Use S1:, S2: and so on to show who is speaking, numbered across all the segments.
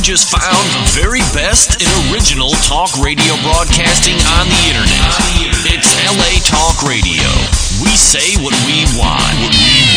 S1: just found the very best in original talk radio broadcasting on the internet. It's LA Talk Radio. We say what we want.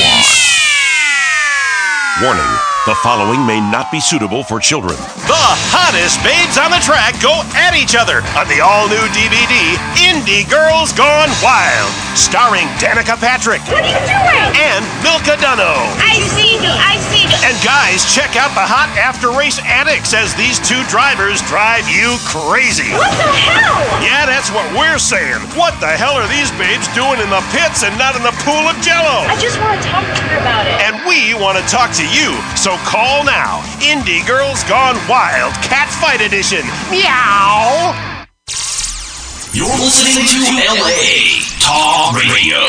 S2: Warning, the following may not be suitable for children. The hottest babes on the track go at each other on the all-new DVD, Indie Girls Gone Wild, starring Danica Patrick.
S3: What are you doing?
S2: And Milka Dunno.
S3: I see you.
S2: And guys, check out the hot after-race antics as these two drivers drive you crazy.
S3: What the hell?
S2: Yeah, that's what we're saying. What the hell are these babes doing in the pits and not in the pool of Jell-O?
S3: I just want to talk to you about it.
S2: And we want to talk to you, so call now. Indie Girls Gone Wild, Cat Fight Edition. Meow!
S1: You're listening to LA Talk Radio.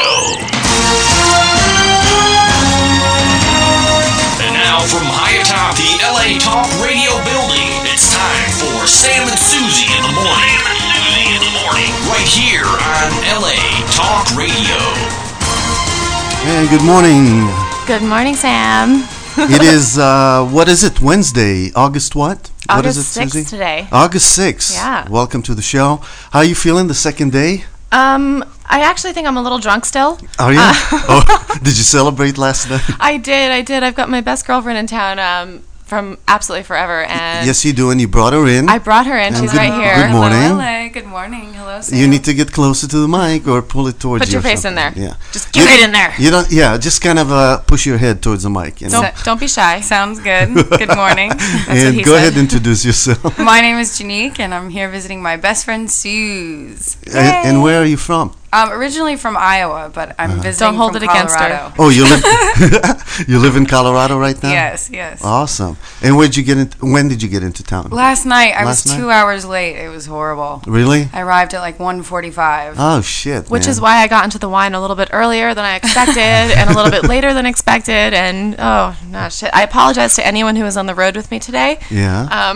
S1: And now from high atop the LA Talk Radio building, it's time for Sam and Susie in the morning. Right here on LA Talk Radio.
S4: Hey, good morning.
S5: Good morning, Sam.
S4: It is, what is it, Wednesday, August what? What is
S5: August
S4: it,
S5: 6th
S4: Susie?
S5: today.
S4: August 6th.
S5: Yeah.
S4: Welcome to the show. How are you feeling the second day?
S5: I actually think I'm a little drunk still.
S4: Are you? Did you celebrate last night?
S5: I did. I've got my best girlfriend in town from absolutely forever. And
S4: Yes, you do, and you brought her in.
S5: I brought her in.
S4: And
S5: She's
S4: good-
S5: right here.
S4: good morning.
S6: Hello, LA. Good morning. Hello, Sam.
S4: You need to get closer to the mic or pull it towards
S5: Put
S4: you.
S5: your
S4: or
S5: face in
S4: something.
S5: there.
S4: Yeah.
S5: Just get it in there.
S4: You don't. Yeah, just kind of push your head towards the mic. You know?
S5: Don't be shy.
S6: Sounds good. Good morning.
S5: That's what
S4: And
S5: he
S4: go
S5: said.
S4: ahead and introduce yourself.
S6: My name is Janique, and I'm here visiting my best friend, Suze.
S4: And where are you from?
S6: Originally from Iowa, but I'm visiting
S5: Don't hold
S6: from
S5: it against her.
S6: Colorado.
S4: Oh, you live in Colorado right now?
S6: Yes.
S4: Awesome. And when did you get into town?
S6: Last night, I was
S4: Last night?
S6: 2 hours late. It was horrible.
S4: Really?
S6: I arrived at like 1:45.
S4: Oh shit.
S5: Which
S4: man.
S5: is why I got into the wine a little bit earlier than I expected and a little bit later than expected. And shit. I apologize to anyone who was on the road with me today.
S4: Yeah.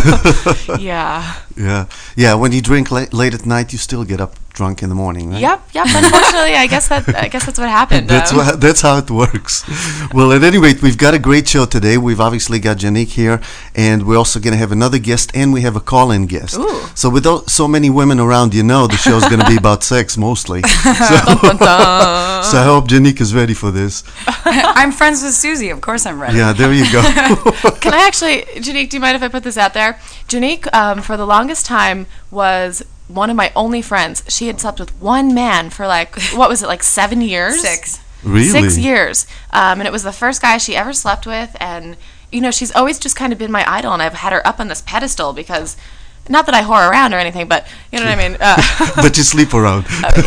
S5: Yeah.
S4: Yeah. When you drink late at night, you still get up drunk in the morning, right?
S5: Yep. Unfortunately, I guess that's what happened.
S4: That's how it works. Well, at any rate, we've got a great show today. We've obviously got Janique here, and we're also going to have another guest, and we have a call-in guest.
S5: Ooh.
S4: So with so many women around, the show's going to be about sex mostly. So I hope Janique is ready for this.
S6: I'm friends with Susie. Of course I'm ready.
S4: Yeah, there you go.
S5: Can I actually, Janique, do you mind if I put this out there? Janique, for the longest time, was one of my only friends. She had slept with one man for 7 years?
S6: 6.
S4: Really?
S5: 6 years. And it was the first guy she ever slept with. And, she's always just kind of been my idol. And I've had her up on this pedestal because, not that I whore around or anything, but you know what I mean?
S4: But you sleep around.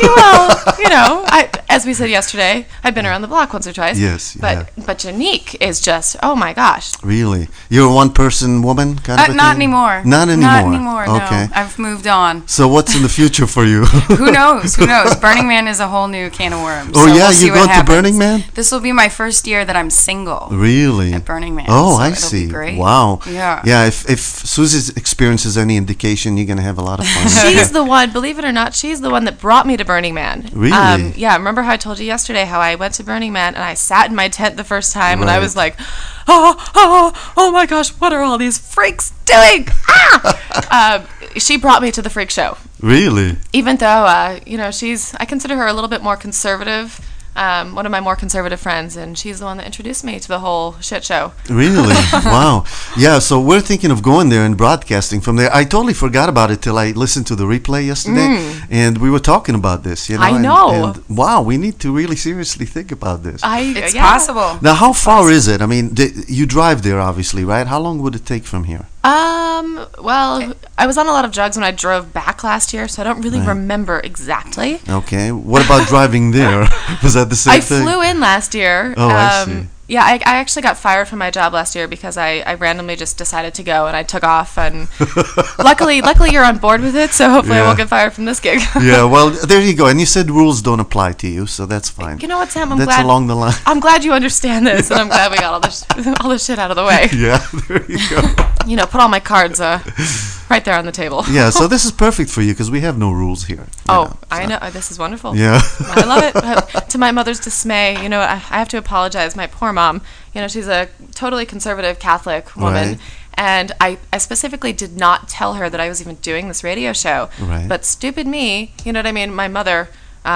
S5: As we said yesterday, I've been around the block once or twice.
S4: Yes,
S5: But Janique is just, oh my gosh.
S4: Really? You're a one-person woman kind of a
S6: Not
S4: thing?
S6: anymore.
S4: Not anymore.
S6: Not anymore,
S4: Okay.
S6: no. I've moved on.
S4: So what's in the future for you?
S6: Who knows? Burning Man is a whole new can of worms.
S4: Oh,
S6: so
S4: yeah?
S6: we'll see
S4: You're
S6: what
S4: going to
S6: happens.
S4: Burning Man?
S6: This will be my first year that I'm single.
S4: Really?
S6: At Burning Man.
S4: Oh,
S6: so
S4: I
S6: it'll
S4: see.
S6: Be great.
S4: Wow.
S6: Yeah.
S4: Yeah, if Susie's experience is any indication, you're going to have a lot of fun.
S5: She's the one, believe it or not, she's the one that brought me to Burning Man.
S4: Really?
S5: Yeah, remember how I told you yesterday how I went to Burning Man and I sat in my tent the first time and I
S4: Right.
S5: was like, oh my gosh, what are all these freaks doing? She brought me to the freak show.
S4: Really?
S5: Even though, I consider her a little bit more conservative. One of my more conservative friends, and she's the one that introduced me to the whole shit show.
S4: Really? Wow. Yeah, so we're thinking of going there and broadcasting from there. I totally forgot about it till I listened to the replay yesterday, and we were talking about this,
S5: I know.
S4: And wow, we need to really seriously think about this.
S6: It's possible.
S4: Now, how far is it? I mean, you drive there, obviously, right? How long would it take from here?
S5: Well, I was on a lot of drugs when I drove back last year, so I don't really remember exactly.
S4: Okay. What about driving there? Was that the same
S5: I
S4: thing?
S5: flew in last year.
S4: Oh, I see.
S5: Yeah, I actually got fired from my job last year because I randomly just decided to go and I took off. And luckily you're on board with it, so hopefully I won't get fired from this gig.
S4: Yeah, well, there you go. And you said rules don't apply to you, so that's fine.
S5: You know what, Sam?
S4: That's along the line.
S5: I'm glad you understand this, and I'm glad we got all this shit out of the way.
S4: Yeah, there you go.
S5: Put all my cards right there on the table.
S4: Yeah, so this is perfect for you because we have no rules here.
S5: I know. This is wonderful.
S4: Yeah.
S5: I love it. To my mother's dismay, I have to apologize. My poor mom, she's a totally conservative Catholic woman.
S4: Right.
S5: And I specifically did not tell her that I was even doing this radio show.
S4: Right.
S5: But stupid me, you know what I mean? My mother,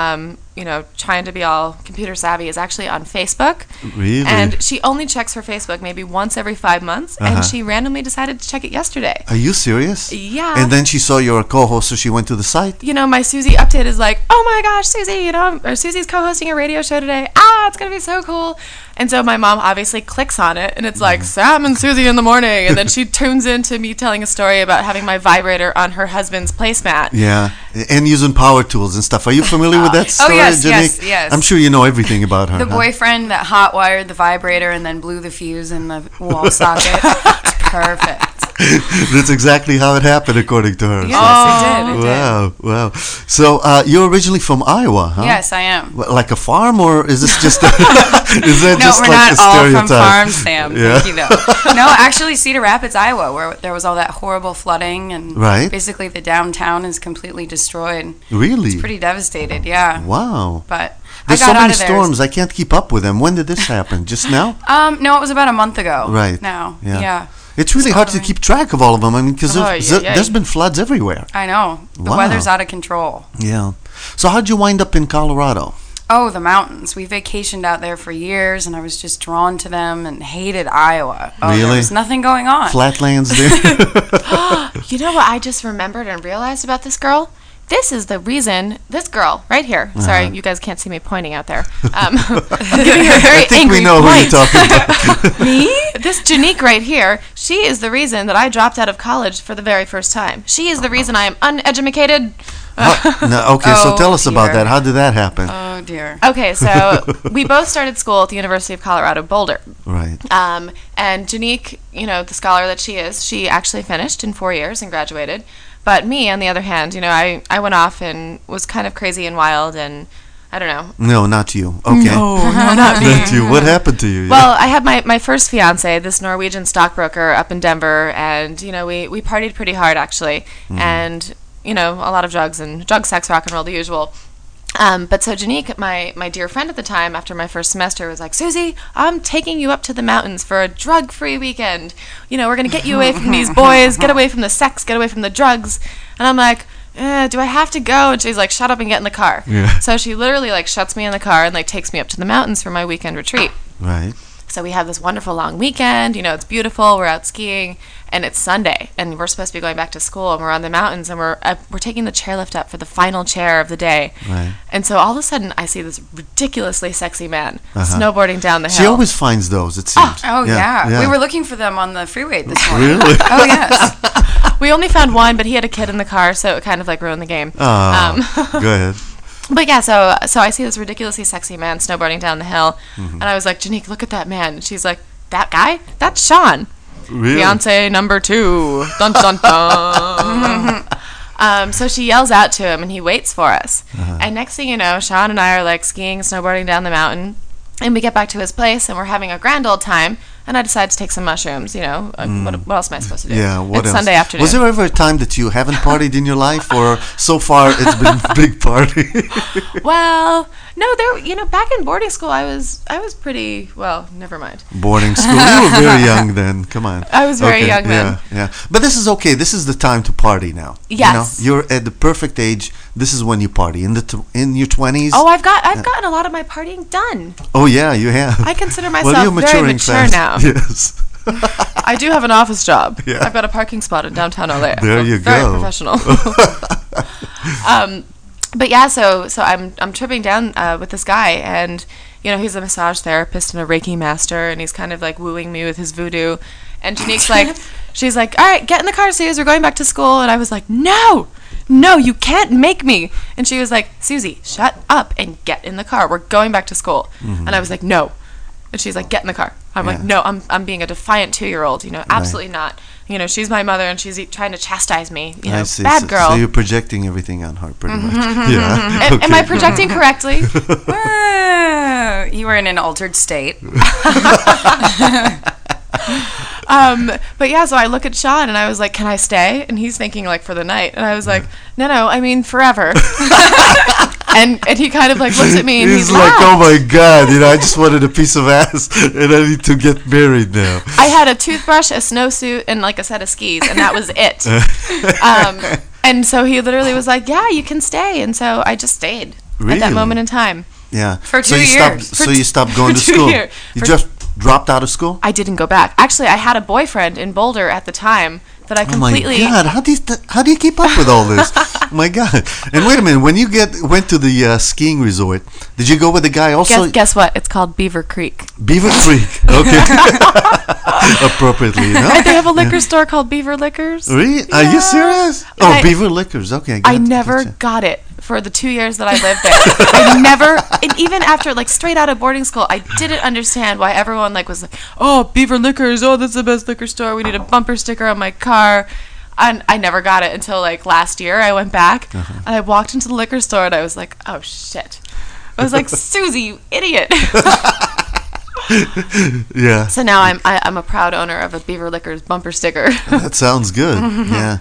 S5: trying to be all computer savvy, is actually on Facebook.
S4: Really?
S5: And she only checks her Facebook maybe once every 5 months. And she randomly decided to check it yesterday.
S4: Are you serious?
S5: Yeah.
S4: And then she saw you're a co-host, so she went to the site?
S5: My Susie update is like, oh my gosh, Susie, Susie's co-hosting a radio show today. It's going to be so cool. And so my mom obviously clicks on it, and it's like, Sam and Susie in the morning. And then she tunes into me telling a story about having my vibrator on her husband's placemat.
S4: Yeah, and using power tools and stuff. Are you familiar with that story,
S6: yes,
S4: Janique?
S6: yes.
S4: I'm sure you know everything about her.
S6: The boyfriend that hot wired the vibrator and then blew the fuse in the wall socket. It's perfect.
S4: That's exactly how it happened, according to her.
S6: Yes, it did.
S4: Wow. So you're originally from Iowa, huh?
S6: Yes, I am.
S4: Like a farm, or is this just? Is that
S6: No,
S4: just
S6: we're
S4: like
S6: not
S4: a
S6: all
S4: stereotype?
S6: from farms, Sam.
S4: Yeah.
S6: Thank you, though. No, actually, Cedar Rapids, Iowa, where there was all that horrible flooding, and
S4: Right.
S6: basically the downtown is completely destroyed.
S4: Really?
S6: It's pretty devastated, yeah.
S4: Wow.
S6: But
S4: There's
S6: I
S4: so
S6: got
S4: many
S6: out of there.
S4: storms. I can't keep up with them. When did this happen? Just now?
S6: No, it was about a month ago.
S4: Right.
S6: Now,
S4: Yeah.
S6: yeah.
S4: It's really hard to keep track of all of them. I mean, because
S5: yeah.
S4: there's been floods everywhere.
S6: I know. The
S4: Wow.
S6: weather's out of control.
S4: Yeah. So how'd you wind up in Colorado?
S6: Oh, the mountains. We vacationed out there for years, and I was just drawn to them and hated Iowa. Oh,
S4: Really?
S6: There was nothing going on.
S4: Flatlands there?
S5: You know what I just remembered and realized about this girl? This is the reason, this girl right here. Sorry, you guys can't see me pointing out there. I'm giving her a very
S4: I think
S5: angry
S4: we know who you're
S5: point.
S4: talking about.
S5: Me? This Janique right here, she is the reason that I dropped out of college for the very first time. She is the reason I am uneducated.
S4: No, okay, so
S6: Oh,
S4: tell us about
S6: dear.
S4: that. How did that happen?
S6: Oh, dear.
S5: Okay, so we both started school at the University of Colorado Boulder.
S4: Right.
S5: And Janique, the scholar that she is, she actually finished in 4 years and graduated. But me, on the other hand, I went off and was kind of crazy and wild, and I don't know.
S4: No, not you. Okay.
S5: No, not me.
S4: Not you. What happened to you?
S5: Well, I had my first fiance, this Norwegian stockbroker up in Denver, and, we partied pretty hard, actually. And, a lot of drugs, sex, rock and roll, the usual. But so Janique, my dear friend at the time, after my first semester, was like, Susie, I'm taking you up to the mountains for a drug-free weekend. We're going to get you away from these boys, get away from the sex, get away from the drugs. And I'm like, do I have to go? And she's like, shut up and get in the car.
S4: Yeah.
S5: So she literally, shuts me in the car and, takes me up to the mountains for my weekend retreat.
S4: Right.
S5: So we have this wonderful long weekend. It's beautiful. We're out skiing, and it's Sunday, and we're supposed to be going back to school, and we're on the mountains, and we're taking the chairlift up for the final chair of the day.
S4: Right.
S5: And so all of a sudden, I see this ridiculously sexy man snowboarding down the hill.
S4: She always finds those, it seems.
S6: Oh, yeah. We were looking for them on the freeway this morning.
S4: Really?
S6: Oh, yes.
S5: We only found one, but he had a kid in the car, so it kind of ruined the game.
S4: Oh, go ahead.
S5: But yeah, so I see this ridiculously sexy man snowboarding down the hill, and I was like, Janique, look at that man. And she's like, that guy? That's Sean.
S4: Really?
S5: Fiance number 2. Dun dun dun. So she yells out to him, and he waits for us. And next thing you know, Sean and I are skiing, snowboarding down the mountain, and we get back to his place, and we're having a grand old time. And I decide to take some mushrooms. What else am I supposed to do?
S4: Yeah, what
S5: it's
S4: else?
S5: Sunday afternoon.
S4: Was there ever a time that you haven't partied in your life, or so far it's been big party?
S5: Well, no, back in boarding school, I was pretty, well, never mind.
S4: Boarding school. You were very young then. Come on.
S5: I was very young then.
S4: Yeah. But this is okay. This is the time to party now.
S5: Yes.
S4: You're at the perfect age. This is when you party. In your 20s.
S5: Oh, I've gotten a lot of my partying done.
S4: Oh yeah, you have.
S5: I consider
S4: Well,
S5: myself
S4: you're
S5: very
S4: maturing
S5: mature
S4: fast.
S5: now.
S4: Yes.
S5: I do have an office job.
S4: Yeah.
S5: I've got a parking spot in downtown LA.
S4: There you
S5: very
S4: go.
S5: Professional. But yeah, so I'm tripping down with this guy, and he's a massage therapist and a Reiki master, and he's kind of wooing me with his voodoo. And Janique's she's like, all right, get in the car, Suze, we're going back to school. And I was like, no, you can't make me. And she was like, Susie, shut up and get in the car. We're going back to school. And I was like, no. And she's like, get in the car. I'm like, no, I'm being a defiant 2-year-old, absolutely not. She's my mother, and she's trying to chastise me,
S4: I see.
S5: bad girl.
S4: So you're projecting everything on her, pretty much. Yeah.
S5: Am I projecting correctly?
S6: You were in an altered state.
S5: But yeah, so I look at Sean, and I was like, can I stay? And he's thinking for the night. And I was like, no, I mean forever. and he kind of like looks at me and
S4: He's
S5: he
S4: like,
S5: laughed.
S4: oh my God, I just wanted a piece of ass and I need to get married now.
S5: I had a toothbrush, a snowsuit, and like a set of skis, and that was it. And so he literally was like, yeah, you can stay. And so I just stayed at
S4: Really?
S5: that moment in time.
S4: Yeah.
S6: For
S4: so
S6: 2
S4: you
S6: years.
S4: Stopped, so you stopped going to
S5: 2
S4: school.
S5: years.
S4: You
S5: For-
S4: just dropped out of school?
S5: I didn't go back. Actually, I had a boyfriend in Boulder at the time that I completely...
S4: Oh my God, how do you keep up with all this? My God. And wait a minute, when you went to the skiing resort, did you go with the guy also?
S5: Guess what? It's called Beaver Creek.
S4: Beaver Creek. Okay. Appropriately, no?
S5: They have a liquor store called Beaver Liquors.
S4: Really? Are you serious?
S5: And
S4: Oh,
S5: I-
S4: Beaver Liquors. Okay.
S5: I
S4: gotcha,
S5: never
S4: gotcha.
S5: got it for the 2 years that I lived there. I never, and even after like straight out of boarding school, I didn't understand why everyone like was like, oh, Beaver Liquors, oh, that's the best liquor store. We need a bumper sticker on my car. And I never got it until like last year. I went back and I walked into the liquor store and I was like, oh shit. I was like, Susie, you idiot.
S4: Yeah.
S5: So now I'm a proud owner of a Beaver Liquors bumper sticker.
S4: That sounds good. Yeah.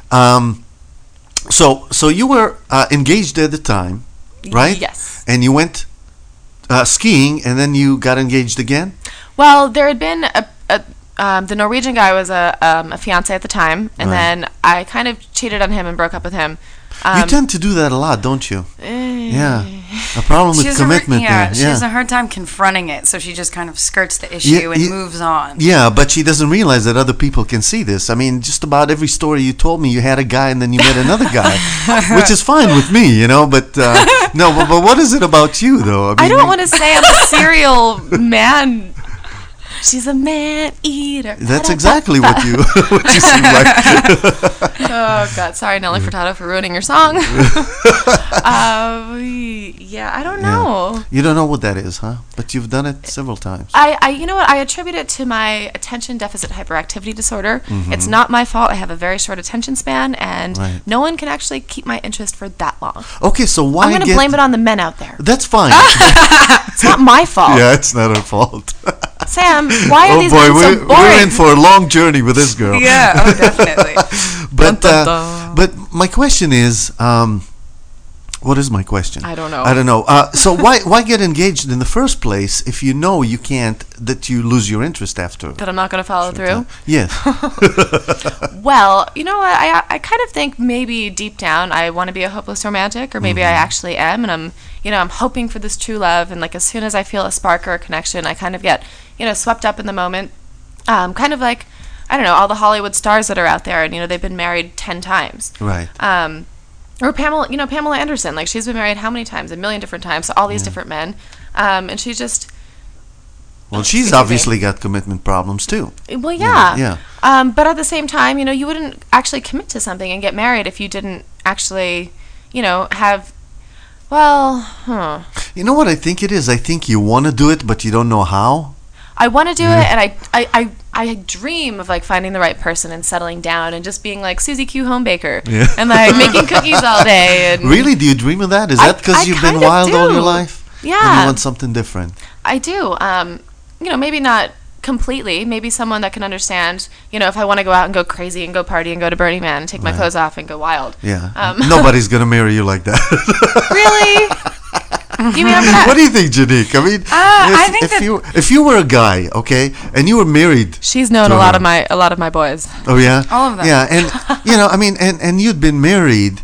S4: So you were engaged at the time, right?
S5: Yes.
S4: And you went skiing, and then you got engaged again.
S5: Well, there had been the Norwegian guy was a fiance at the time, and
S4: Right.
S5: then I kind of cheated on him and broke up with him.
S4: You tend to do that a lot, don't you? Yeah. A problem with commitment there.
S6: She
S4: Yeah.
S6: has a hard time confronting it, so she just kind of skirts the issue and moves on.
S4: Yeah, but she doesn't realize that other people can see this. I mean, just about every story you told me, you had a guy and then you met another guy, which is fine with me, you know. But no, but what is it about you, though?
S5: I don't want to say I'm a serial man. She's a man eater.
S4: That's exactly what you seem like.
S5: Oh God, sorry Nelly Furtado for ruining your song. Yeah, I don't know.
S4: You don't know what that is, huh? But you've done it several times.
S5: I you know what? I attribute it to my attention deficit hyperactivity disorder. It's not my fault. I have a very short attention span, and
S4: Right.
S5: no one can actually keep my interest for that long.
S4: Okay, so why
S5: I'm going to blame it on the men out there.
S4: That's fine.
S5: It's not my fault.
S4: Yeah, it's not her fault.
S5: Sam, why are
S4: Oh
S5: these
S4: boy,
S5: men so boring?
S4: we're in for a long journey with this girl.
S6: Yeah, oh, definitely.
S4: But
S5: Dun, dun, dun.
S4: but my question is, what is my question?
S5: I don't know.
S4: I don't know. So why get engaged in the first place if you know you can't, that you lose your interest after?
S5: That I'm not going to follow through?
S4: Yes.
S5: Well, you know what? I kind of think maybe deep down I want to be a hopeless romantic, or maybe I actually am, and I'm hoping for this true love, and like as soon as I feel a spark or a connection, I kind of get, swept up in the moment. Kind of like, I don't know, all the Hollywood stars that are out there, and they've been married 10 times.
S4: Right.
S5: Or Pamela Anderson, like she's been married how many times? A million different times to all these different men, and she's just.
S4: Well, she's obviously got commitment problems too.
S5: Well, yeah.
S4: Yeah.
S5: But at the same time, you wouldn't actually commit to something and get married if you didn't actually, have. Well,
S4: You know what I think it is? I think you want to do it, but you don't know how.
S5: I want to do it, and I dream of like finding the right person and settling down and just being like Susie Q Homebaker and like making cookies all day. And
S4: Really? Do you dream of that? Is
S5: I-
S4: that because
S5: I
S4: you've
S5: kind
S4: been
S5: of
S4: wild all
S5: do.
S4: your life?
S5: Yeah.
S4: And you want something different.
S5: I do. Maybe not completely. Maybe someone that can understand. If I want to go out and go crazy and go party and go to Burning Man and take my clothes off and go wild.
S4: Yeah. Nobody's gonna marry you like that.
S5: Really? You mean I'm gonna?
S4: What do you think, Janique? I mean,
S6: I think that-
S4: if you were a guy, okay, and you were married.
S5: She's known
S4: to
S5: a lot
S4: her.
S5: of my boys.
S4: Oh yeah,
S6: All of them.
S4: Yeah, and and you'd been married.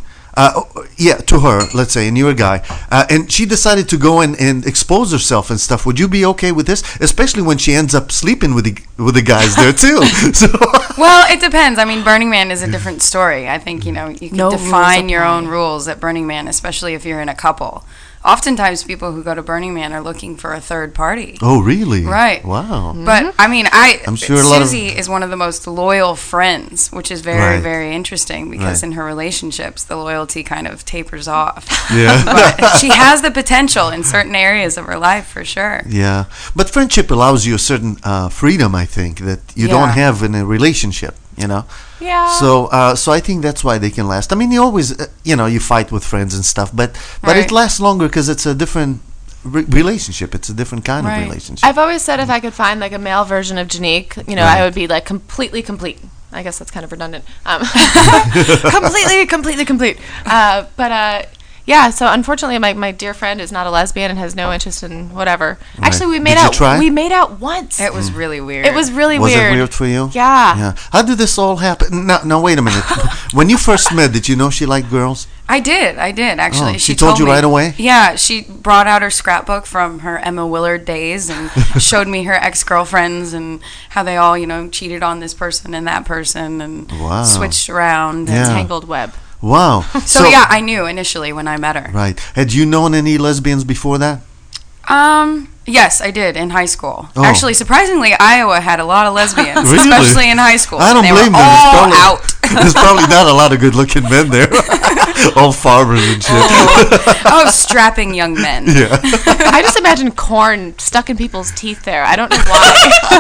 S4: To her, let's say, and you're a guy, and she decided to go and expose herself and stuff. Would you be okay with this, especially when she ends up sleeping with the guys there too? So,
S6: Well, it depends. I mean, Burning Man is a different story. I think, you can
S5: No rules
S6: define your
S5: apply.
S6: own rules at Burning Man, especially if you're in a couple. Oftentimes, people who go to Burning Man are looking for a third party.
S4: oh really?
S6: Right.
S4: Wow.
S6: But I mean,
S4: I'm sure a lot of-
S6: Susie is one of the most loyal friends, which is very,
S4: Right.
S6: very interesting because
S4: Right.
S6: in her relationships, the loyalty kind of tapers off.
S4: Yeah.
S6: But she has the potential in certain areas of her life for sure.
S4: Yeah, but friendship allows you a certain freedom, I think, that you don't
S6: Yeah.
S4: have in a relationship.
S5: Yeah.
S4: So I think that's why they can last. I mean, you always, you fight with friends and stuff, but it
S6: Right.
S4: lasts longer because it's a different relationship. It's a different kind
S6: Right.
S4: of relationship.
S5: I've always said if I could find like a male version of Janique,
S4: Right.
S5: I would be like completely complete. I guess that's kind of redundant. Completely complete. Yeah, so unfortunately, my dear friend is not a lesbian and has no interest in whatever.
S4: Right.
S5: Actually, we made
S4: Did you
S5: out.
S4: try?
S5: We made out once.
S6: It was really weird.
S5: It was really
S4: Was
S5: weird.
S4: it weird for you?
S5: Yeah.
S4: How did this all happen? Now wait a minute. When you first met, did you know she liked girls?
S6: I did actually.
S4: Oh, she told you
S6: me.
S4: right away?
S6: Yeah, she brought out her scrapbook from her Emma Willard days and showed me her ex-girlfriends and how they all, cheated on this person and that person and
S4: Wow.
S6: switched around.
S4: Yeah.
S5: Tangled web.
S4: Wow.
S6: So yeah, I knew initially when I met her.
S4: Right. Had you known any lesbians before that?
S6: Yes, I did in high school.
S4: Oh.
S6: Actually, surprisingly, Iowa had a lot of lesbians,
S4: Really?
S6: especially in high school.
S4: I don't
S6: they
S4: blame
S6: were
S4: them.
S6: all out.
S4: There's probably not a lot of good-looking men there. All farmers and shit.
S6: Oh, strapping young men.
S4: Yeah.
S5: I just imagine corn stuck in people's teeth there. I don't know why.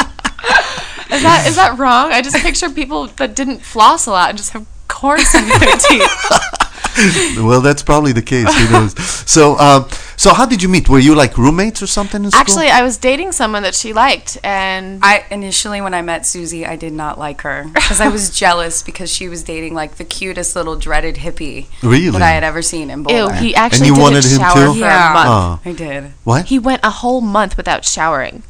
S5: Is that wrong? I just picture people that didn't floss a lot and just have corn stuck in their teeth.
S4: Well, that's probably the case. Who knows? So how did you meet? Were you like roommates or something in school?
S5: Actually, I was dating someone that she liked, and
S6: Initially when I met Susie, I did not like her because I was jealous because she was dating like the cutest little dreaded hippie
S4: Really?
S6: that I had ever seen in Boulder.
S5: ew, he actually
S4: you
S5: didn't
S4: wanted him
S5: shower
S4: too?
S5: for
S6: Yeah.
S5: a month.
S4: Oh.
S6: I did.
S4: What?
S5: He went a whole month without showering.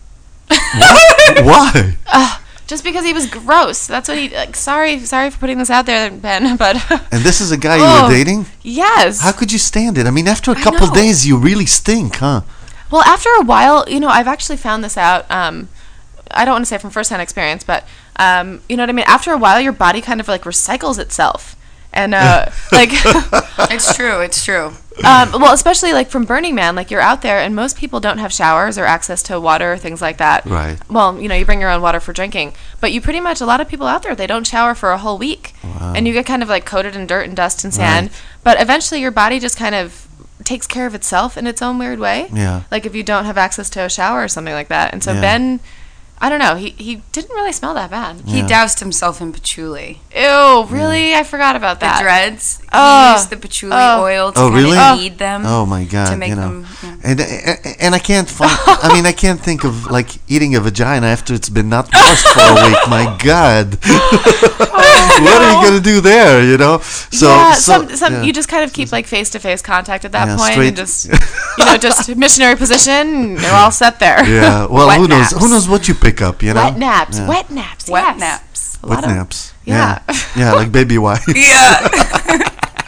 S4: Why?
S5: Just because he was gross. That's what he. Sorry for putting this out there, Ben. But
S4: And this is a guy you
S5: Oh.
S4: were dating?
S5: yes.
S4: How could you stand it? I mean, after a couple
S5: know.
S4: days, you really stink, huh?
S5: Well, after a while, I've actually found this out. I don't want to say from firsthand experience, but you know what I mean. After a while, your body kind of like recycles itself, and like.
S6: It's true. It's true.
S5: Well, especially like from Burning Man, like you're out there and most people don't have showers or access to water or things like that.
S4: Right.
S5: Well, you bring your own water for drinking, but you pretty much, a lot of people out there, they don't shower for a whole week.
S4: Wow.
S5: And you get kind of like coated in dirt and dust and sand.
S4: Right.
S5: But eventually your body just kind of takes care of itself in its own weird way.
S4: Yeah.
S5: Like if you don't have access to a shower or something like that. And so
S4: Yeah.
S5: Ben, I don't know, he didn't really smell that bad.
S6: He
S4: Yeah.
S6: doused himself in patchouli.
S5: Ew, really? I forgot about
S6: The
S5: that.
S6: dreads.
S5: Oh.
S6: He used the patchouli
S5: Oh.
S6: oil to
S4: Oh,
S6: kind
S4: really?
S6: of knead them.
S4: Oh my God!
S6: To make
S4: you know,
S6: them. Yeah.
S4: and I can't find. I mean, I can't think of like eating a vagina after it's been not washed for a week. My God, what are you gonna do there? You know. So,
S5: yeah,
S4: so
S5: some
S4: yeah.
S5: you just kind of keep like face-to-face contact at that
S4: Yeah,
S5: point,
S4: straight-
S5: and just just missionary position. You're all set there.
S4: Yeah. Well,
S6: Wet
S4: who knows?
S6: naps.
S4: Who knows what you pick up? You know.
S5: Wet naps.
S4: Yeah.
S5: Wet naps.
S6: Wet
S5: yes.
S6: naps.
S5: A
S4: Wet
S5: lot of-
S4: naps.
S5: Yeah.
S4: Yeah, like baby wipes.
S6: Yeah.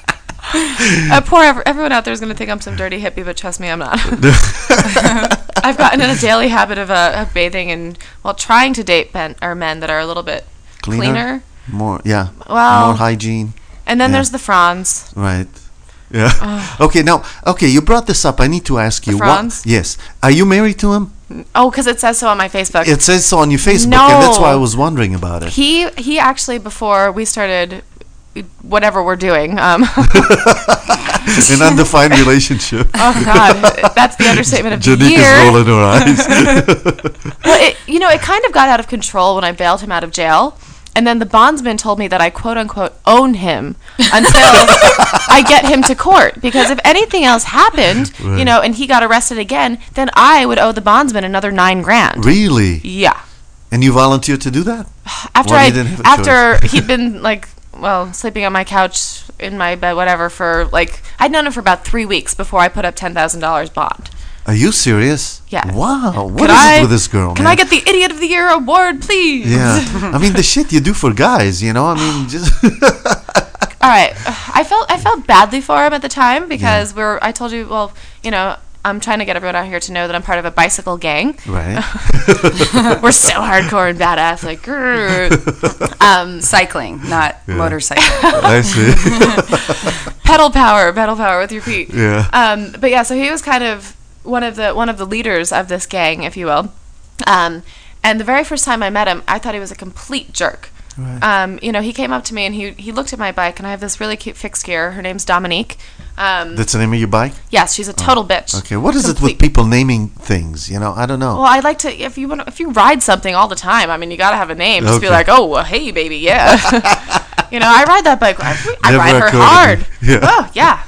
S5: Poor everyone out there is going to think I'm some dirty hippie, but trust me, I'm not. I've gotten in a daily habit of bathing and trying to date men that are a little bit cleaner.
S4: More. Yeah.
S5: Well,
S4: more hygiene.
S5: And then
S4: Yeah.
S5: there's the Franz.
S4: Right. Yeah. Okay. Now, you brought this up. I need to ask you.
S5: Franz?
S4: Yes. Are you married to him?
S5: Oh, because it says so on my Facebook.
S4: It says so on your Facebook,
S5: No.
S4: and that's why I was wondering about it.
S5: He actually, before we started whatever we're doing,
S4: An undefined relationship.
S5: oh God, that's the understatement of the
S4: Janique
S5: year.
S4: is rolling her eyes.
S5: Well, it kind of got out of control when I bailed him out of jail. And then the bondsman told me that I quote unquote own him until I get him to court. Because if anything else happened,
S4: Right.
S5: and he got arrested again, then I would owe the bondsman another $9,000.
S4: Really?
S5: Yeah.
S4: And you volunteered to do that?
S5: After
S4: Well, you didn't have a
S5: after he'd been sleeping on my couch in my bed, whatever, for I'd known him for about 3 weeks before I put up $10,000 bond.
S4: Are you serious?
S5: Yeah.
S4: Wow. What
S5: Could
S4: is
S5: I-
S4: it with this girl,
S5: Can
S4: man?
S5: I get the Idiot of the Year award, please?
S4: Yeah. I mean, the shit you do for guys, I mean, just...
S5: All right. I felt badly for him at the time because I told you, I'm trying to get everyone out here to know that I'm part of a bicycle gang.
S4: Right.
S5: We're so hardcore and badass, like, grrr.
S6: Cycling, not motorcycle.
S4: I see.
S5: pedal power with your feet.
S4: Yeah.
S5: But yeah, so he was kind of one of the leaders of this gang, if you will. And the very first time I met him, I thought he was a complete jerk.
S4: Right.
S5: He came up to me and he looked at my bike, and I have this really cute fixed gear. Her name's Dominique.
S4: That's the name of your bike?
S5: Yes, she's a total bitch.
S4: Okay. What is it
S5: Complete-
S4: with people naming things? I don't know.
S5: Well, I like to if you ride something all the time. I mean, you got to have a name. Just be
S4: Okay.
S5: like, oh, well, hey, baby, yeah. I ride that bike. I
S4: Never
S5: ride her
S4: occurred to me.
S5: hard.
S4: Yeah.
S5: Oh, yeah.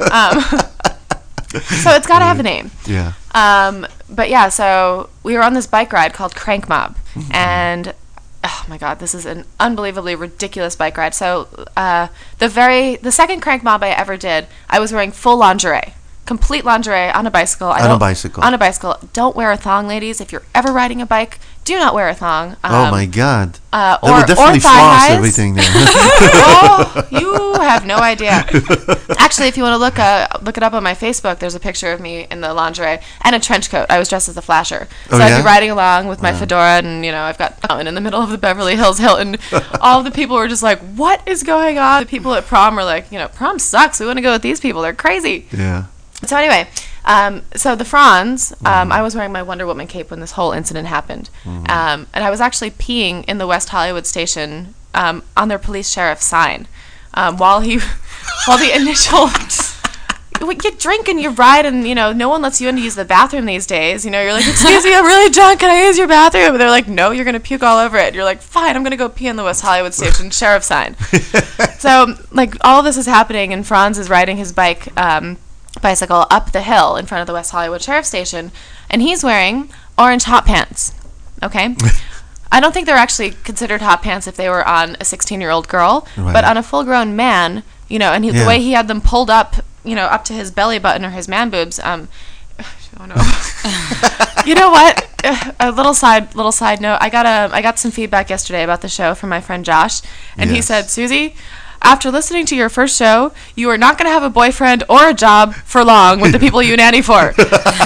S5: So it's got to have a name.
S4: Yeah.
S5: But yeah, so we were on this bike ride called Crank Mob,
S4: Mm-hmm.
S5: and oh my god, this is an unbelievably ridiculous bike ride. So the second crank mob I ever did, I was wearing full lingerie. Complete lingerie on a bicycle. On a bicycle. Don't wear a thong, ladies. If you're ever riding a bike, do not wear a thong.
S4: Oh my god.
S5: That
S4: would definitely floss everything there.
S5: Oh, you have no idea. Actually, if you want to look it up on my Facebook, there's a picture of me in the lingerie and a trench coat. I was dressed as a flasher. So I'd be riding along with my fedora, and I've got in the middle of the Beverly Hills Hilton. All of the people were just like, what is going on? The people at prom were like, prom sucks. We want to go with these people. They're crazy.
S4: Yeah.
S5: So anyway, so the Franz, I was wearing my Wonder Woman cape when this whole incident happened. And I was actually peeing in the West Hollywood station on their police sheriff sign while the initial... You drink and you ride and, no one lets you in to use the bathroom these days. You're like, excuse me, I'm really drunk. Can I use your bathroom? And they're like, no, you're going to puke all over it. You're like, fine, I'm going to go pee in the West Hollywood station sheriff sign. So, all of this is happening and Franz is riding his bicycle up the hill in front of the West Hollywood Sheriff Station, and he's wearing orange hot pants. Okay? I don't think they're actually considered hot pants if they were on a 16-year-old girl, but on a full-grown man, the way he had them pulled up, up to his belly button or his man boobs. Oh no. You know what? A little side note. I got some feedback yesterday about the show from my friend Josh, and he said, Susie, after listening to your first show, you are not going to have a boyfriend or a job for long with the people you nanny for. And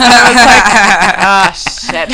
S5: I was like,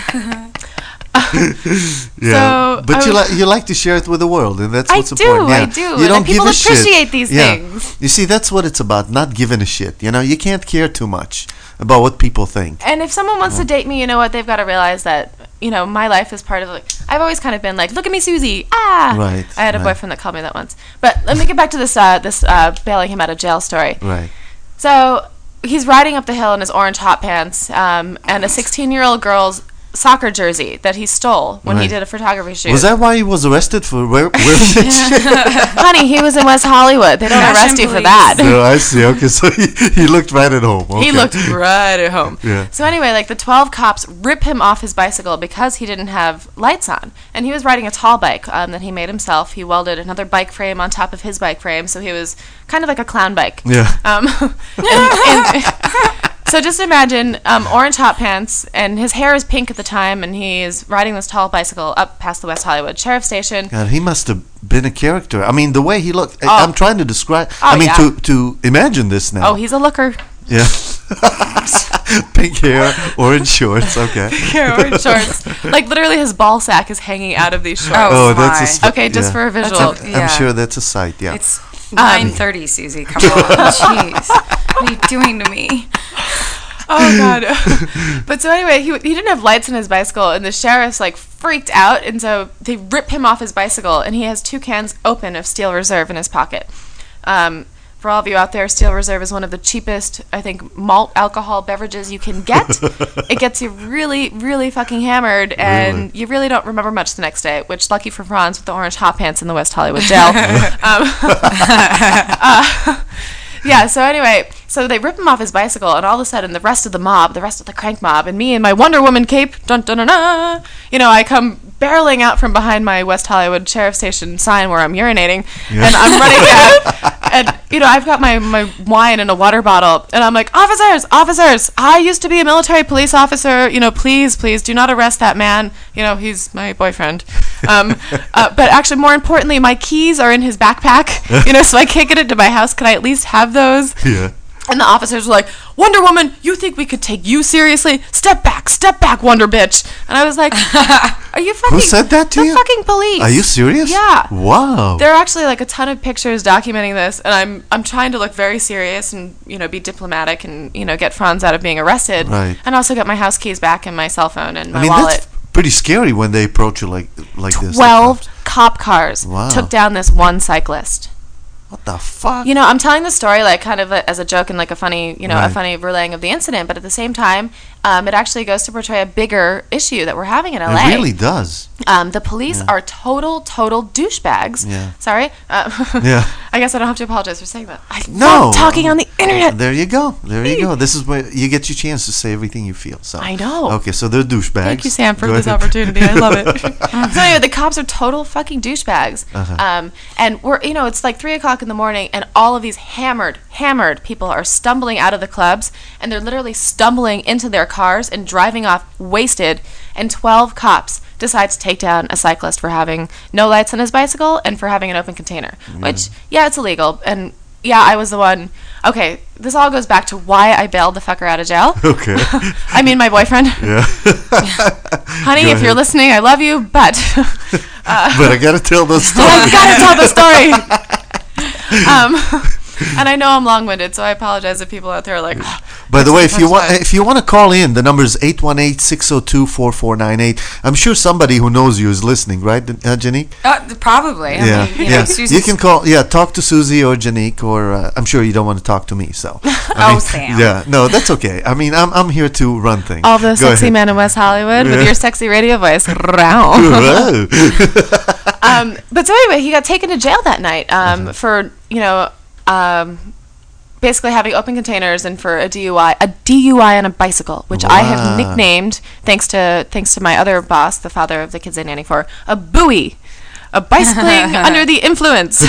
S5: shit.
S4: Yeah, so, but you like to share it with the world, and that's what's important.
S5: I do.
S4: You don't
S5: people
S4: give a
S5: appreciate
S4: shit.
S5: These things.
S4: You see, that's what it's about, not giving a shit. You can't care too much about what people think.
S5: And if someone wants to date me, you know what? They've got to realize that, my life is part of I've always kind of been like, look at me, Susie. Ah!
S4: Right.
S5: I had a boyfriend that called me that once. But let me get back to this bailing him out of jail story.
S4: Right.
S5: So he's riding up the hill in his orange hot pants and a 16-year-old girl's soccer jersey that he stole when he did a photography shoot.
S4: Was that why he was arrested for wearing that shit?
S5: Honey, he was in West Hollywood. They don't arrest you for that.
S4: No, I see. Okay, so he looked right at home. Okay.
S5: He looked right at home.
S4: Yeah.
S5: So anyway, the 12 cops rip him off his bicycle because he didn't have lights on. And he was riding a tall bike that he made himself. He welded another bike frame on top of his bike frame, so he was kind of like a clown bike.
S4: Yeah.
S5: So just imagine orange hot pants, and his hair is pink at the time, and he is riding this tall bicycle up past the West Hollywood Sheriff Station.
S4: God, he must have been a character. I mean, the way he looked. I'm trying to describe. To imagine this now.
S5: Oh, he's a looker.
S4: Yeah. Pink hair, orange shorts. Okay.
S5: Pink hair, orange shorts. Literally, his ball sack is hanging out of these shorts.
S6: Oh,
S4: that's
S5: okay, just for a visual.
S4: I'm sure that's a sight. Yeah.
S6: It's 9:30, Susie. Come on, jeez. What are you doing to me?
S5: Oh god. But so anyway, he didn't have lights on his bicycle, and the sheriff's freaked out, and so they rip him off his bicycle, and he has 2 cans open of Steel Reserve in his pocket. For all of you out there, Steel Reserve is one of the cheapest, I think, malt alcohol beverages you can get. It gets you really, really fucking hammered, and you really don't remember much the next day, which, lucky for Franz with the orange hot pants in the West Hollywood jail. Yeah, so anyway, so they rip him off his bicycle, and all of a sudden the rest of the crank mob, and me in my Wonder Woman cape, dun-dun-dun-dun, I come barreling out from behind my West Hollywood Sheriff Station sign where I'm urinating, and I'm running out, and, I've got my wine in a water bottle, and I'm like, officers, I used to be a military police officer, please do not arrest that man, he's my boyfriend. But actually, more importantly, my keys are in his backpack, so I can't get into my house. Can I at least have those?
S4: Yeah.
S5: And the officers were like, Wonder Woman, you think we could take you seriously? Step back, Wonder Bitch. And I was like, are you fucking...
S4: Who said that to you?
S5: The fucking police.
S4: Are you serious?
S5: Yeah.
S4: Wow.
S5: There are actually a ton of pictures documenting this, and I'm trying to look very serious and, be diplomatic and, get Franz out of being arrested.
S4: Right.
S5: And also get my house keys back and my cell phone and my wallet.
S4: That's pretty scary when they approach you like this.
S5: 12 cop cars
S4: Wow.
S5: took down this one cyclist.
S4: What the fuck?
S5: I'm telling the story kind of as a joke and a funny,
S4: Right.
S5: a funny relaying of the incident, but at the same time, it actually goes to portray a bigger issue that we're having in LA.
S4: It really does.
S5: The police are total douchebags.
S4: Yeah.
S5: Sorry.
S4: Yeah.
S5: I guess I don't have to apologize for saying that. I
S4: No.
S5: love talking on the internet.
S4: There you go. This is where you get your chance to say everything you feel. So
S5: I know.
S4: Okay, so they're douchebags.
S5: Thank you, Sam, for
S4: Go
S5: this
S4: ahead.
S5: opportunity. I love it. So anyway, the cops are total fucking douchebags. And we're, it's like 3:00 in the morning, and all of these hammered people are stumbling out of the clubs, and they're literally stumbling into their cars and driving off wasted. And 12 cops decide to take down a cyclist for having no lights on his bicycle and for having an open container, which, it's illegal. And I was the one. Okay, this all goes back to why I bailed the fucker out of jail.
S4: Okay.
S5: I mean, my boyfriend.
S4: Yeah.
S5: Honey,
S4: Go
S5: if you're
S4: ahead.
S5: listening, I love you, but
S4: But I gotta tell the story.
S5: I gotta tell the story. And I know I'm long-winded, so I apologize if people out there are like.
S4: By the way, if you want to call in, the number is 818-602-4498. I'm sure somebody who knows you is listening, right, Janique?
S6: Probably.
S4: Yeah,
S6: I mean,
S4: yeah.
S6: Susie's-
S4: You can call. Yeah, talk to Susie or Janique, or I'm sure you don't want to talk to me. So.
S6: Sam.
S4: Yeah, no, that's okay. I mean, I'm here to run things.
S5: All the
S4: Go
S5: sexy
S4: ahead.
S5: man in West Hollywood with
S4: Yeah.
S5: your sexy radio voice.
S4: Whoa.
S5: But so anyway, he got taken to jail that night for basically having open containers and for a DUI on a bicycle, which I have
S4: Wow.
S5: nicknamed thanks to my other boss, the father of the kids I nanny for, a buoy, a bicycling under the influence.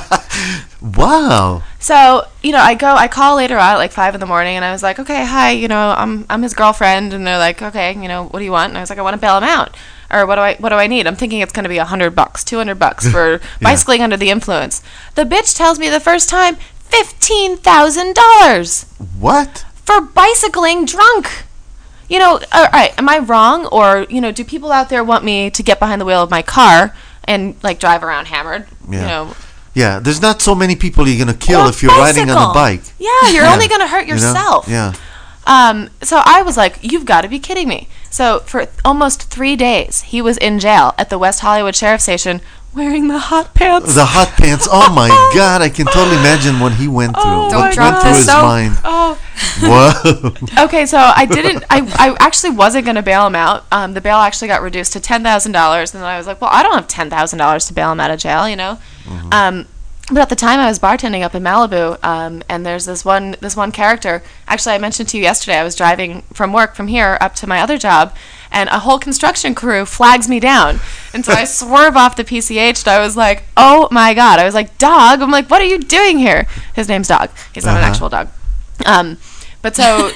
S4: Wow.
S5: So, I call later on at like 5 in the morning, and I was like, okay, hi, I'm his girlfriend, and they're like, okay, what do you want? And I was like, I want to bail him out. Or what do I need? I'm thinking it's going to be $100, $200 for bicycling under the influence. The bitch tells me the first time, $15,000
S4: What?
S5: for bicycling drunk. All right, am I wrong? Or, do people out there want me to get behind the wheel of my car and like drive around hammered?
S4: Yeah. Yeah, there's not so many people you're gonna kill
S5: Or
S4: if you're riding on a
S5: bicycle.
S4: bike.
S5: Yeah, you're only going to hurt yourself.
S4: Yeah.
S5: So I was like, you've got to be kidding me. So for almost 3 days, he was in jail at the West Hollywood Sheriff Station wearing the hot pants.
S4: The hot pants. Oh my God! I can totally imagine what he went through.
S5: Oh
S4: What
S5: my
S4: went
S5: God.
S4: through his
S6: So-
S4: mind?
S5: Oh.
S4: Whoa.
S5: Okay, so I actually wasn't going to bail him out. The bail actually got reduced to $10,000, and then I was like, well, I don't have $10,000 to bail him out of jail, But at the time, I was bartending up in Malibu, and there's this one character. Actually, I mentioned to you yesterday, I was driving from work from here up to my other job, and a whole construction crew flags me down. And so I swerve off the PCH, and I was like, oh my God. I was like, Dog. I'm like, what are you doing here? His name's Dog. He's not an actual dog. But so...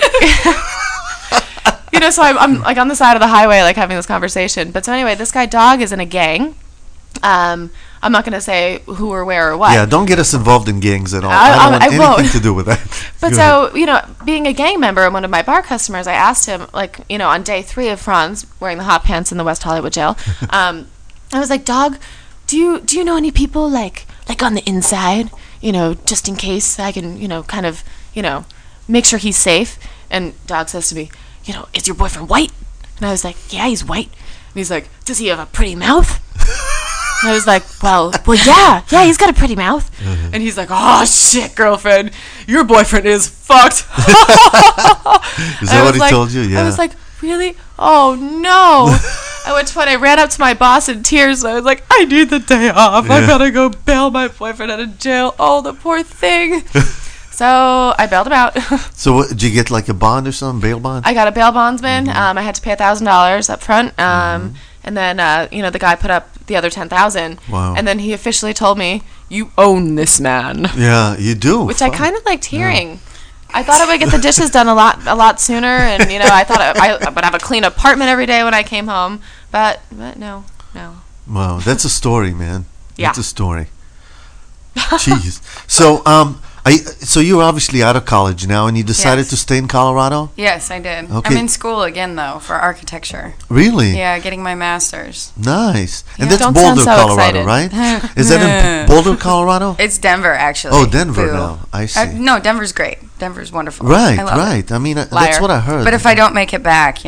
S5: so I'm like on the side of the highway, like having this conversation. But so anyway, this guy Dog is in a gang. I'm not going to say who or where or what.
S4: Yeah, don't get us involved in gangs at all. I don't want
S5: I
S4: anything
S5: won't.
S4: to do with that.
S5: But
S4: Go
S5: so, being a gang member and one of my bar customers, I asked him, like, on day 3 of Franz wearing the hot pants in the West Hollywood jail, I was like, Dog, do you know any people like on the inside, just in case I can, kind of, make sure he's safe? And Dog says to me, is your boyfriend white? And I was like, yeah, he's white. And he's like, does he have a pretty mouth? And I was like, well, yeah, he's got a pretty mouth. And he's like, oh, shit, girlfriend, your boyfriend is fucked.
S4: Is that what he told you? Yeah.
S5: I was like, really? Oh, no. At which point I ran up to my boss in tears. And I was like, I need the day off. I gotta go bail my boyfriend out of jail. Oh, the poor thing. So I bailed him out.
S4: So what, did you get like a bond or something, bail bond?
S5: I got a bail bondsman. I had to pay $1,000 up front. And then, the guy put up the other $10,000.
S4: Wow.
S5: And then he officially told me, you own this man.
S4: Yeah, you do.
S5: Which I kind of liked hearing. I thought I would get the dishes done a lot sooner. And, I thought I would have a clean apartment every day when I came home. But no.
S4: Wow, that's a story, man.
S5: Yeah.
S4: That's a story. Jeez. So, so you're obviously out of college now, and you decided
S6: Yes.
S4: to stay in Colorado?
S6: Yes, I did.
S4: Okay.
S6: I'm in school again, though, for architecture.
S4: Really?
S6: Yeah, getting my master's.
S4: Nice. And
S6: Yeah.
S4: that's
S5: Don't
S4: Boulder,
S5: sound so
S4: Colorado,
S5: excited.
S4: right? Is that in Boulder, Colorado?
S6: It's Denver, actually.
S4: Oh, Denver
S6: Boo.
S4: now. I see.
S6: No, Denver's great. Denver's wonderful.
S4: Right,
S6: I love
S4: right. I mean, that's
S5: Liar.
S4: what I heard.
S6: But if I don't make it back,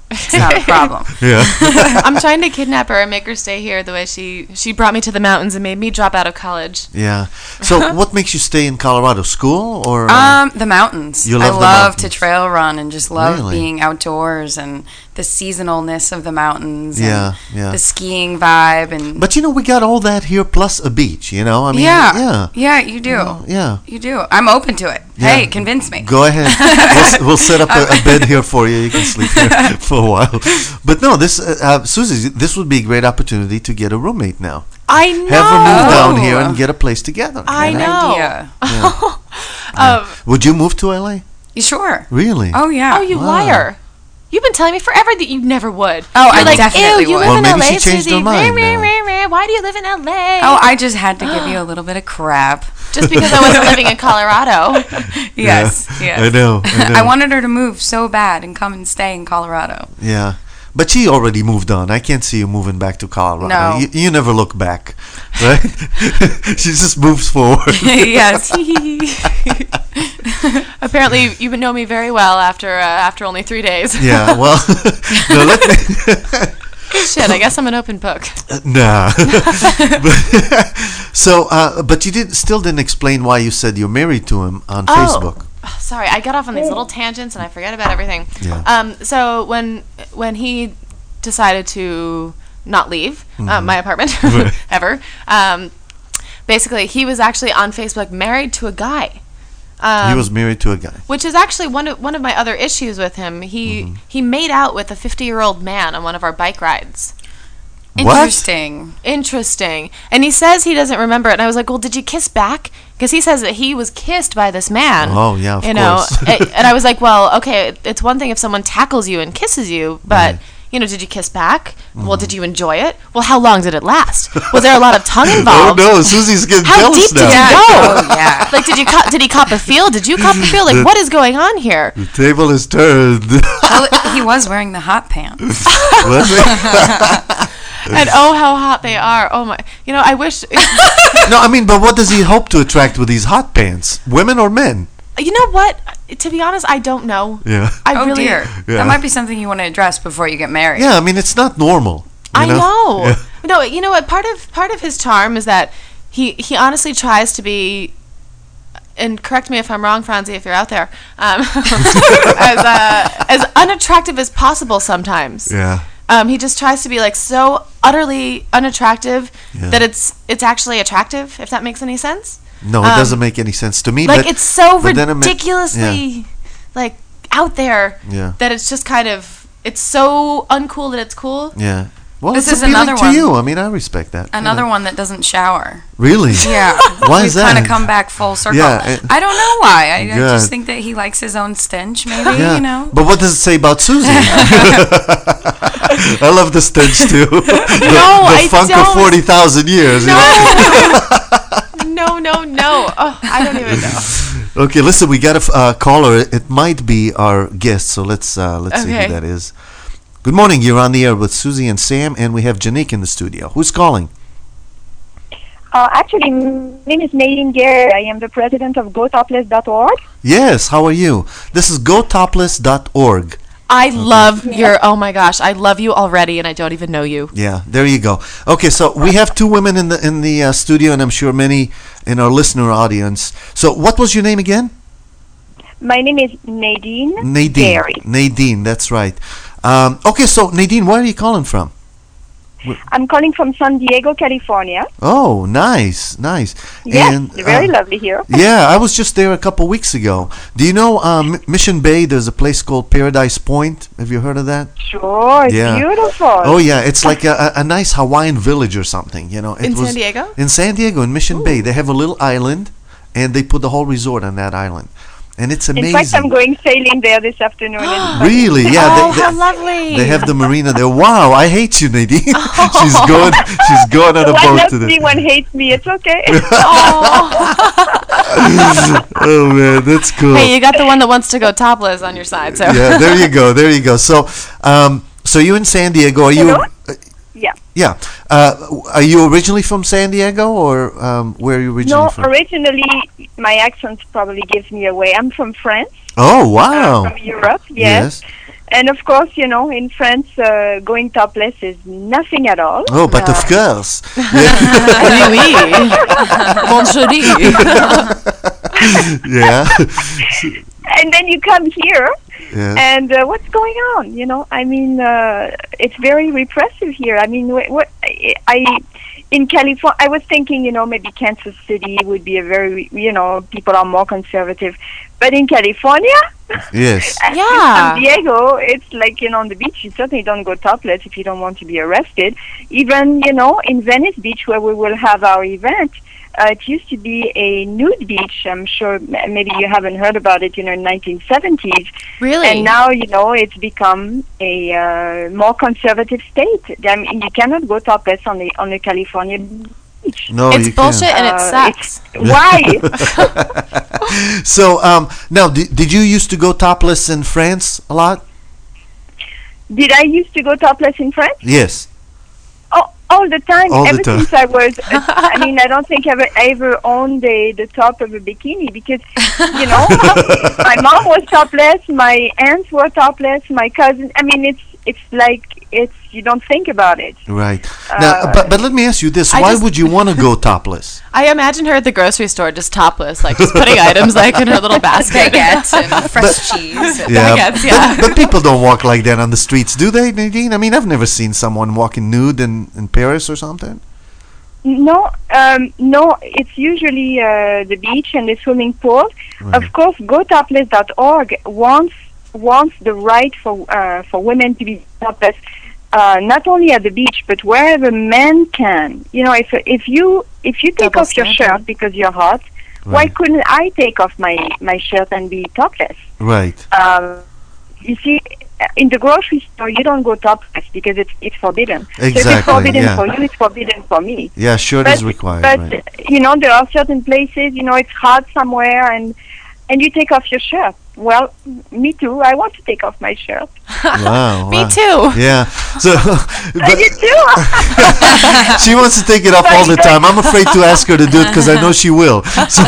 S6: It's not a problem.
S4: Yeah.
S5: I'm trying to kidnap her and make her stay here the way she brought me to the mountains and made me drop out of college.
S4: Yeah. So, what makes you stay in Colorado? School or?
S6: The mountains.
S4: You
S6: I
S4: love the
S6: love to
S4: mountains.
S6: trail run and just love
S4: Really?
S6: being outdoors and the seasonalness of the mountains.
S4: Yeah,
S6: and
S4: yeah.
S6: The skiing vibe and.
S4: But we got all that here plus a beach. I mean,
S6: yeah, you do.
S4: yeah.
S6: You do. I'm open to it.
S4: Yeah.
S6: Hey, convince me.
S4: Go ahead. We'll set up a bed here for you. You can sleep here for a while. But no, this Susie, this would be a great opportunity to get a roommate now.
S5: I know.
S4: Have her move down
S6: Oh.
S4: here and get a place together.
S5: I
S6: Good
S5: know.
S6: idea.
S4: Would you move to LA?
S6: You sure?
S4: Really?
S6: Oh yeah.
S5: Oh, you liar. You've been telling me forever that you never would.
S6: Oh,
S5: You're
S6: I
S5: like,
S6: definitely
S5: ew, you
S6: would.
S5: live
S4: Well,
S5: in
S4: maybe
S5: LA,
S4: she changed
S5: Susie.
S4: her mind now.
S5: Why do you live in LA?
S6: Oh, I just had to give you a little bit of crap.
S5: Just because I wasn't living in Colorado.
S6: Yes,
S4: Yeah.
S6: yes.
S4: I know.
S6: I wanted her to move so bad and come and stay in Colorado.
S4: Yeah. But she already moved on. I can't see you moving back to Colorado.
S6: No.
S4: You never look back, right? She just moves forward.
S6: Yes.
S5: Apparently, you know me very well after only 3 days.
S4: Yeah, well, no, let me...
S5: Shit, I guess I'm an open book.
S4: Nah. But you still didn't explain why you said you're married to him on Facebook.
S5: Sorry, I got off on these little tangents and I forget about everything.
S4: Yeah.
S5: So when he decided to not leave my apartment ever, basically he was actually on Facebook married to a guy.
S4: He was married to a guy.
S5: Which is actually one of my other issues with him. He made out with a 50-year-old man on one of our bike rides.
S4: What?
S5: Interesting. And he says he doesn't remember it. And I was like, well, did you kiss back? Because he says that he was kissed by this man.
S4: Oh, yeah, of
S5: you know?
S4: course.
S5: And I was like, well, okay, it's one thing if someone tackles you and kisses you, but...
S4: Right.
S5: Did you kiss back? Well, did you enjoy it? Well, how long did it last? Was there a lot of tongue involved?
S4: Oh no, Susie's getting
S5: How
S4: jealous
S5: deep
S4: now.
S5: did you go?
S6: Oh yeah.
S5: Like, did he cop a feel? Did you cop a feel? Like, what is going on here?
S4: The table is turned.
S6: Well, he was wearing the hot pants.
S4: Was it?
S5: And oh, how hot they are! Oh my! I wish.
S4: No, I mean, but what does he hope to attract with these hot pants? Women or men?
S5: You know what? To be honest, I don't know.
S4: Yeah.
S5: I
S6: Oh
S5: really.
S6: dear.
S4: Yeah.
S6: That might be something you want to address before you get married.
S4: Yeah, I mean, it's not normal.
S5: I know.
S4: Yeah.
S5: No, you know what? Part of his charm is that he honestly tries to be. And correct me if I'm wrong, Franzi, if you're out there. As unattractive as possible sometimes.
S4: Yeah.
S5: He just tries to be like so utterly unattractive
S4: Yeah.
S5: that it's actually attractive. If that makes any sense.
S4: No, it doesn't make any sense to me.
S5: Like
S4: but,
S5: it's so
S4: but then it ma-
S5: ridiculously like out there
S4: Yeah.
S5: that it's just kind of it's so uncool that it's cool.
S4: Yeah. Well,
S6: This
S4: it's
S6: is
S4: appealing
S6: another
S4: to
S6: one.
S4: you. I mean, I respect that.
S6: Another one that doesn't shower.
S4: Really?
S6: Yeah.
S4: Why
S6: We've
S4: is that?
S6: kind of come back full circle.
S4: Yeah,
S6: I don't know why. I
S4: Good.
S6: just think that he likes his own stench, maybe,
S4: Yeah. But what does it say about Susie? I love the stench too. the
S5: I
S4: funk
S5: don't.
S4: of 40,000 years.
S5: No. No. Oh, I don't even know.
S4: Okay, listen, we got a caller. It might be our guest, so let's see
S5: Okay.
S4: who that is. Good morning. You're on the air with Susie and Sam, and we have Janique in the studio. Who's calling?
S3: Actually, my name is Nadine Gare. I am the president of GoTopless.org.
S4: Yes, how are you? This is gotopless.org.
S5: I love oh my gosh, I love you already and I don't even know you.
S4: Yeah, there you go. Okay, so we have two women in the studio, and I'm sure many in our listener audience. So what was your name again?
S3: My name is Nadine
S4: Nadine.
S3: Gare.
S4: Nadine, that's right. Okay, so Nadine, where are you calling from?
S3: I'm calling from San Diego, California.
S4: Oh, nice.
S3: Yes,
S4: And,
S3: very lovely here.
S4: Yeah, I was just there a couple weeks ago. Do you know Mission Bay? There's a place called Paradise Point. Have you heard of that?
S3: Sure, it's
S4: Yeah.
S3: beautiful.
S4: Oh yeah, it's like a nice Hawaiian village or something. You know,
S5: In San Diego?
S4: In San Diego, in Mission Bay, they have a little island, and they put the whole resort on that island, and it's
S3: In
S4: amazing.
S3: fact, I'm going sailing there this afternoon.
S4: Really? Yeah.
S5: Oh, how lovely.
S4: They have the marina there. Wow, I hate you, Nadine. She's going on a
S3: One
S4: boat
S3: loves
S4: today.
S3: me, one hates me. It's okay.
S4: Oh man, that's cool.
S5: Hey, you got the one that wants to go topless on your side, so
S4: Yeah, there you go. So, so you in San Diego? Are you?
S3: Hello? Yeah.
S4: Yeah. Are you originally from San Diego, or where are you originally
S3: No,
S4: from?
S3: originally, my accent probably gives me away. I'm from France.
S4: Oh wow.
S3: From Europe, yes. And of course, in France, going topless is nothing at all.
S4: Oh, but of course.
S5: Oui, mon chéri.
S4: Yeah.
S3: And then you come here,
S4: Yeah.
S3: and what's going on? It's very repressive here. I mean, in California, I was thinking, maybe Kansas City would be a very, people are more conservative. But in California,
S4: Yes.
S5: Yeah.
S3: San Diego, it's like, on the beach, you certainly don't go topless if you don't want to be arrested. Even, in Venice Beach, where we will have our event, it used to be a nude beach. I'm sure maybe you haven't heard about it, in the 1970s.
S5: Really?
S3: And now, it's become a more conservative state. I mean, you cannot go topless on the California beach.
S4: No,
S5: It's
S4: you
S5: bullshit
S4: can't.
S5: and it sucks.
S3: Why?
S4: So, now, did you used to go topless in France a lot?
S3: Did I used to go topless in France?
S4: Yes.
S3: Oh, all the time.
S4: All the
S3: Ever
S4: time.
S3: since I was, I don't think I ever owned the top of a bikini because, my mom was topless, my aunts were topless, my cousin. I mean, it's like you don't think about it.
S4: Right. Now, but let me ask you this: Why would you want to go topless?
S5: I imagine her at the grocery store just topless, like just putting items like in her little basket.
S6: Baguettes and fresh cheese.
S5: Baguettes, yeah.
S4: But people don't walk like that on the streets, do they, Nadine? I mean, I've never seen someone walking nude in Paris or something.
S3: No, it's usually the beach and the swimming pool.
S4: Right.
S3: Of course, gotopless.org wants the right for women to be topless, not only at the beach but wherever men can. If you take
S5: Double
S3: off your
S5: standard.
S3: shirt because you're hot, why
S4: Right.
S3: couldn't I take off my shirt and be topless?
S4: Right.
S3: You see, in the grocery store, you don't go topless because it's forbidden. So if it's
S4: Exactly,
S3: forbidden
S4: yeah.
S3: for you, it's forbidden for me.
S4: Yeah, shirt is required.
S3: But
S4: right.
S3: there are certain places, it's hot somewhere, and you take off your shirt. Well, me too. I want to take off my shirt.
S4: Wow.
S5: Me
S4: wow.
S5: too.
S4: Yeah. So,
S3: I
S4: but
S3: did too.
S4: she wants to take it off all the time. I'm afraid to ask her to do it because I know she will. So,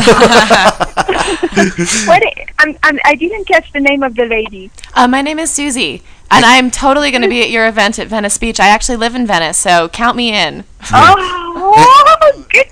S3: I didn't catch the name of the lady.
S5: My name is Susie, and I'm totally going to be at your event at Venice Beach. I actually live in Venice, so count me in.
S3: Oh, good.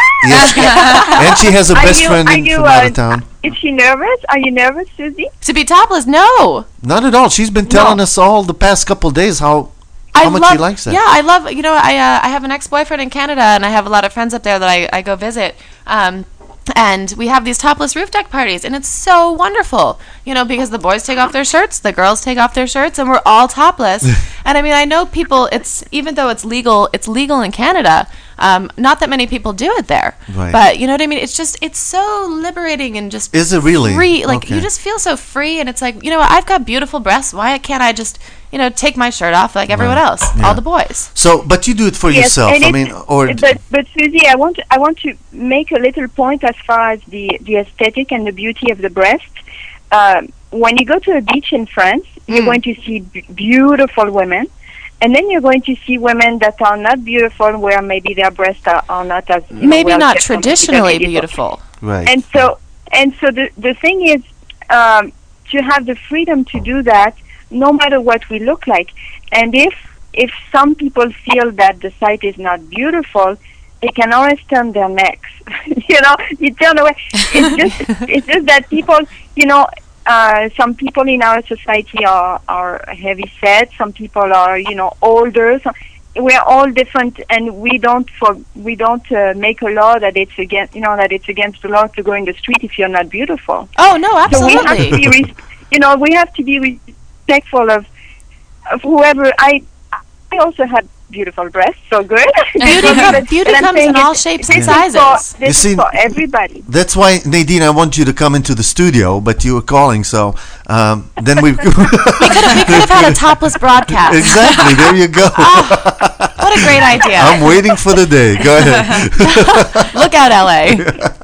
S4: yes. And she has a
S3: Are
S4: best
S3: you-
S4: friend
S3: are you,
S4: from out of town.
S3: Is she nervous? Are you nervous, Susie?
S5: To be topless? No.
S4: Not at all. She's been telling us all the past couple of days how much she likes it.
S5: Yeah, I love. I have an ex-boyfriend in Canada, and I have a lot of friends up there that I go visit. And we have these topless roof deck parties, and it's so wonderful. Because the boys take off their shirts, the girls take off their shirts, and we're all topless. And I mean, I know people. Even though it's legal in Canada. Not that many people do it there.
S4: Right.
S5: But you know what I mean? It's so liberating and just
S4: Is it really?
S5: free. Like
S4: Okay.
S5: you just feel so free, and it's like I've got beautiful breasts. Why can't I just take my shirt off like everyone else,
S4: Yeah.
S5: all the boys?
S4: So, but you do it for yourself.
S3: and
S4: I
S3: it's-
S4: mean, or
S3: but Susie, I want to make a little point as far as the aesthetic and the beauty of the breast. When you go to a beach in France, you're going to see beautiful women. And then you're going to see women that are not beautiful, where maybe their breasts are not as
S5: Maybe
S3: well
S5: not
S3: kept from
S5: traditionally
S3: the
S5: beautiful.
S4: right.
S3: And so the thing is to have the freedom to do that, no matter what we look like. And if some people feel that the site is not beautiful, they can always turn their necks. You turn away. It's just that people, some people in our society are heavy set. Some people are, older. We're all different, and we don't make a law that it's against the law to go in the street if you're not beautiful.
S5: Oh no,
S3: So we have to
S5: absolutely.
S3: be, we have to be respectful of whoever. I also had beautiful breasts, so good.
S5: Beauty
S3: But I'm
S5: comes
S3: saying
S5: in all
S3: it's-
S5: shapes
S3: this
S5: and
S3: is for-
S5: sizes.
S3: This
S4: You
S3: is
S4: see-
S3: for everybody.
S4: That's why, Nadine, I want you to come into the studio, but you were calling, so then we
S5: We could have had a topless broadcast.
S4: exactly. There you go.
S5: What a great idea.
S4: I'm waiting for the day. Go ahead.
S5: Look out, LA.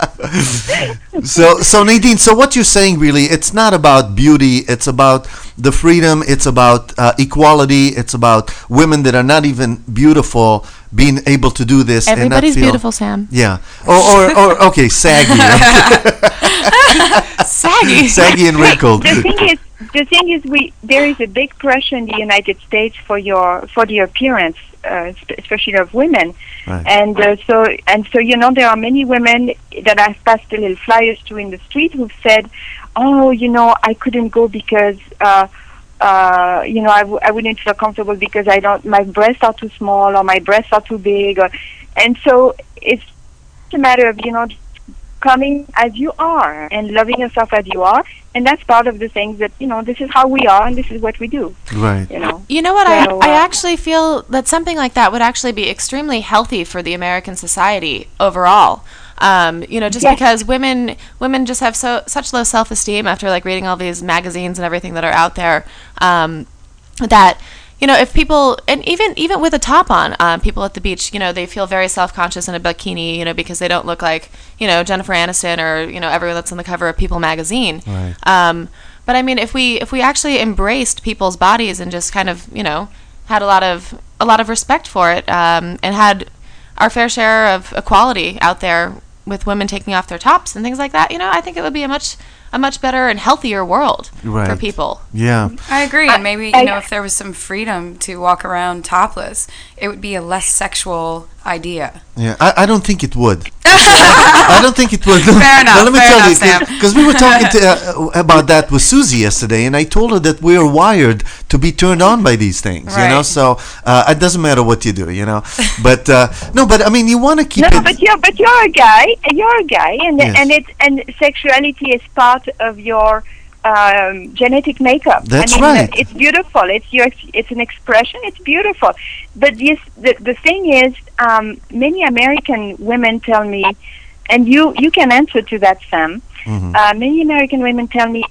S4: So Nadine, so what you're saying really, it's not about beauty. It's about the freedom. It's about equality. It's about women that are not even beautiful being able to do this.
S5: Everybody's
S4: and not feel,
S5: beautiful, Sam.
S4: Yeah. Or okay, saggy.
S5: Saggy.
S4: Saggy and wrinkled.
S3: The thing is, the thing is, there is a big pressure in the United States for the appearance, especially of women,
S4: Right.
S3: and so there are many women that I've passed the little flyers to in the street who've said, "Oh, I couldn't go because I wouldn't feel comfortable because my breasts are too small or my breasts are too big," and so it's a matter of coming as you are and loving yourself as you are, and that's part of the things that this is how we are and this is what we do.
S4: Right.
S5: You know what?
S3: So,
S5: I actually feel that something like that would actually be extremely healthy for the American society overall. Just
S3: Yes.
S5: because women just have such low self-esteem after like reading all these magazines and everything that are out there, that if people, and even with a top on, people at the beach, they feel very self-conscious in a bikini, because they don't look like Jennifer Aniston or everyone that's on the cover of People magazine.
S4: Right.
S5: But I mean, if we actually embraced people's bodies and just kind of had a lot of respect for it, and had our fair share of equality out there with women taking off their tops and things like that, I think it would be a much better and healthier world for
S4: Right.
S5: people.
S4: Yeah.
S6: I agree, and maybe if there was some freedom to walk around topless, it would be a less sexual idea.
S4: Yeah, I don't think it would. I don't think it would.
S6: Fair enough.
S4: Now, let me
S6: fair
S4: tell
S6: enough,
S4: you,
S6: Sam.
S4: because we were talking about that with Susie yesterday, and I told her that we are wired to be turned on by these things.
S6: Right.
S4: So it doesn't matter what you do. But no, but I mean, you want to keep
S3: No,
S4: it.
S3: but you're a guy. You're a guy, and
S4: Yes.
S3: and sexuality is part of your genetic makeup.
S4: That's
S3: I mean,
S4: right.
S3: It's beautiful. It's an expression. It's beautiful. But yes, the thing is, many American women tell me, and you can answer to that, Sam.
S4: Mhm.
S3: Many American women tell me,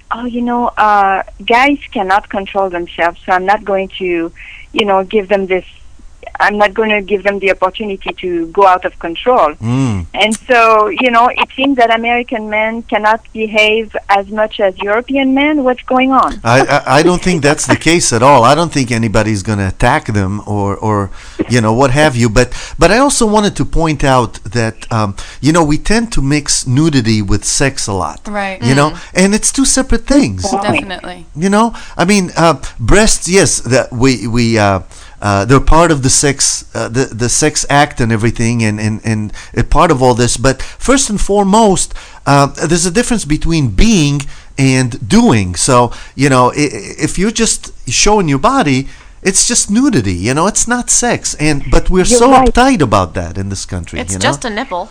S3: guys cannot control themselves, so I'm not going to, give them this. I'm not going to give them the opportunity to go out of control.
S4: Mm.
S3: And so, it seems that American men cannot behave as much as European men. What's going on?
S4: I don't think that's the case at all. I don't think anybody's going to attack them or what have you. But I also wanted to point out that we tend to mix nudity with sex a lot.
S6: Right.
S4: And it's two separate things.
S6: Definitely.
S4: I mean, breasts. Yes, that we they're part of the sex, the sex act and everything, and a part of all this. But first and foremost, there's a difference between being and doing. So if you're just showing your body, it's just nudity. It's not sex. But we're
S3: You're
S4: so
S3: right.
S4: uptight about that in this country.
S5: It's just a nipple.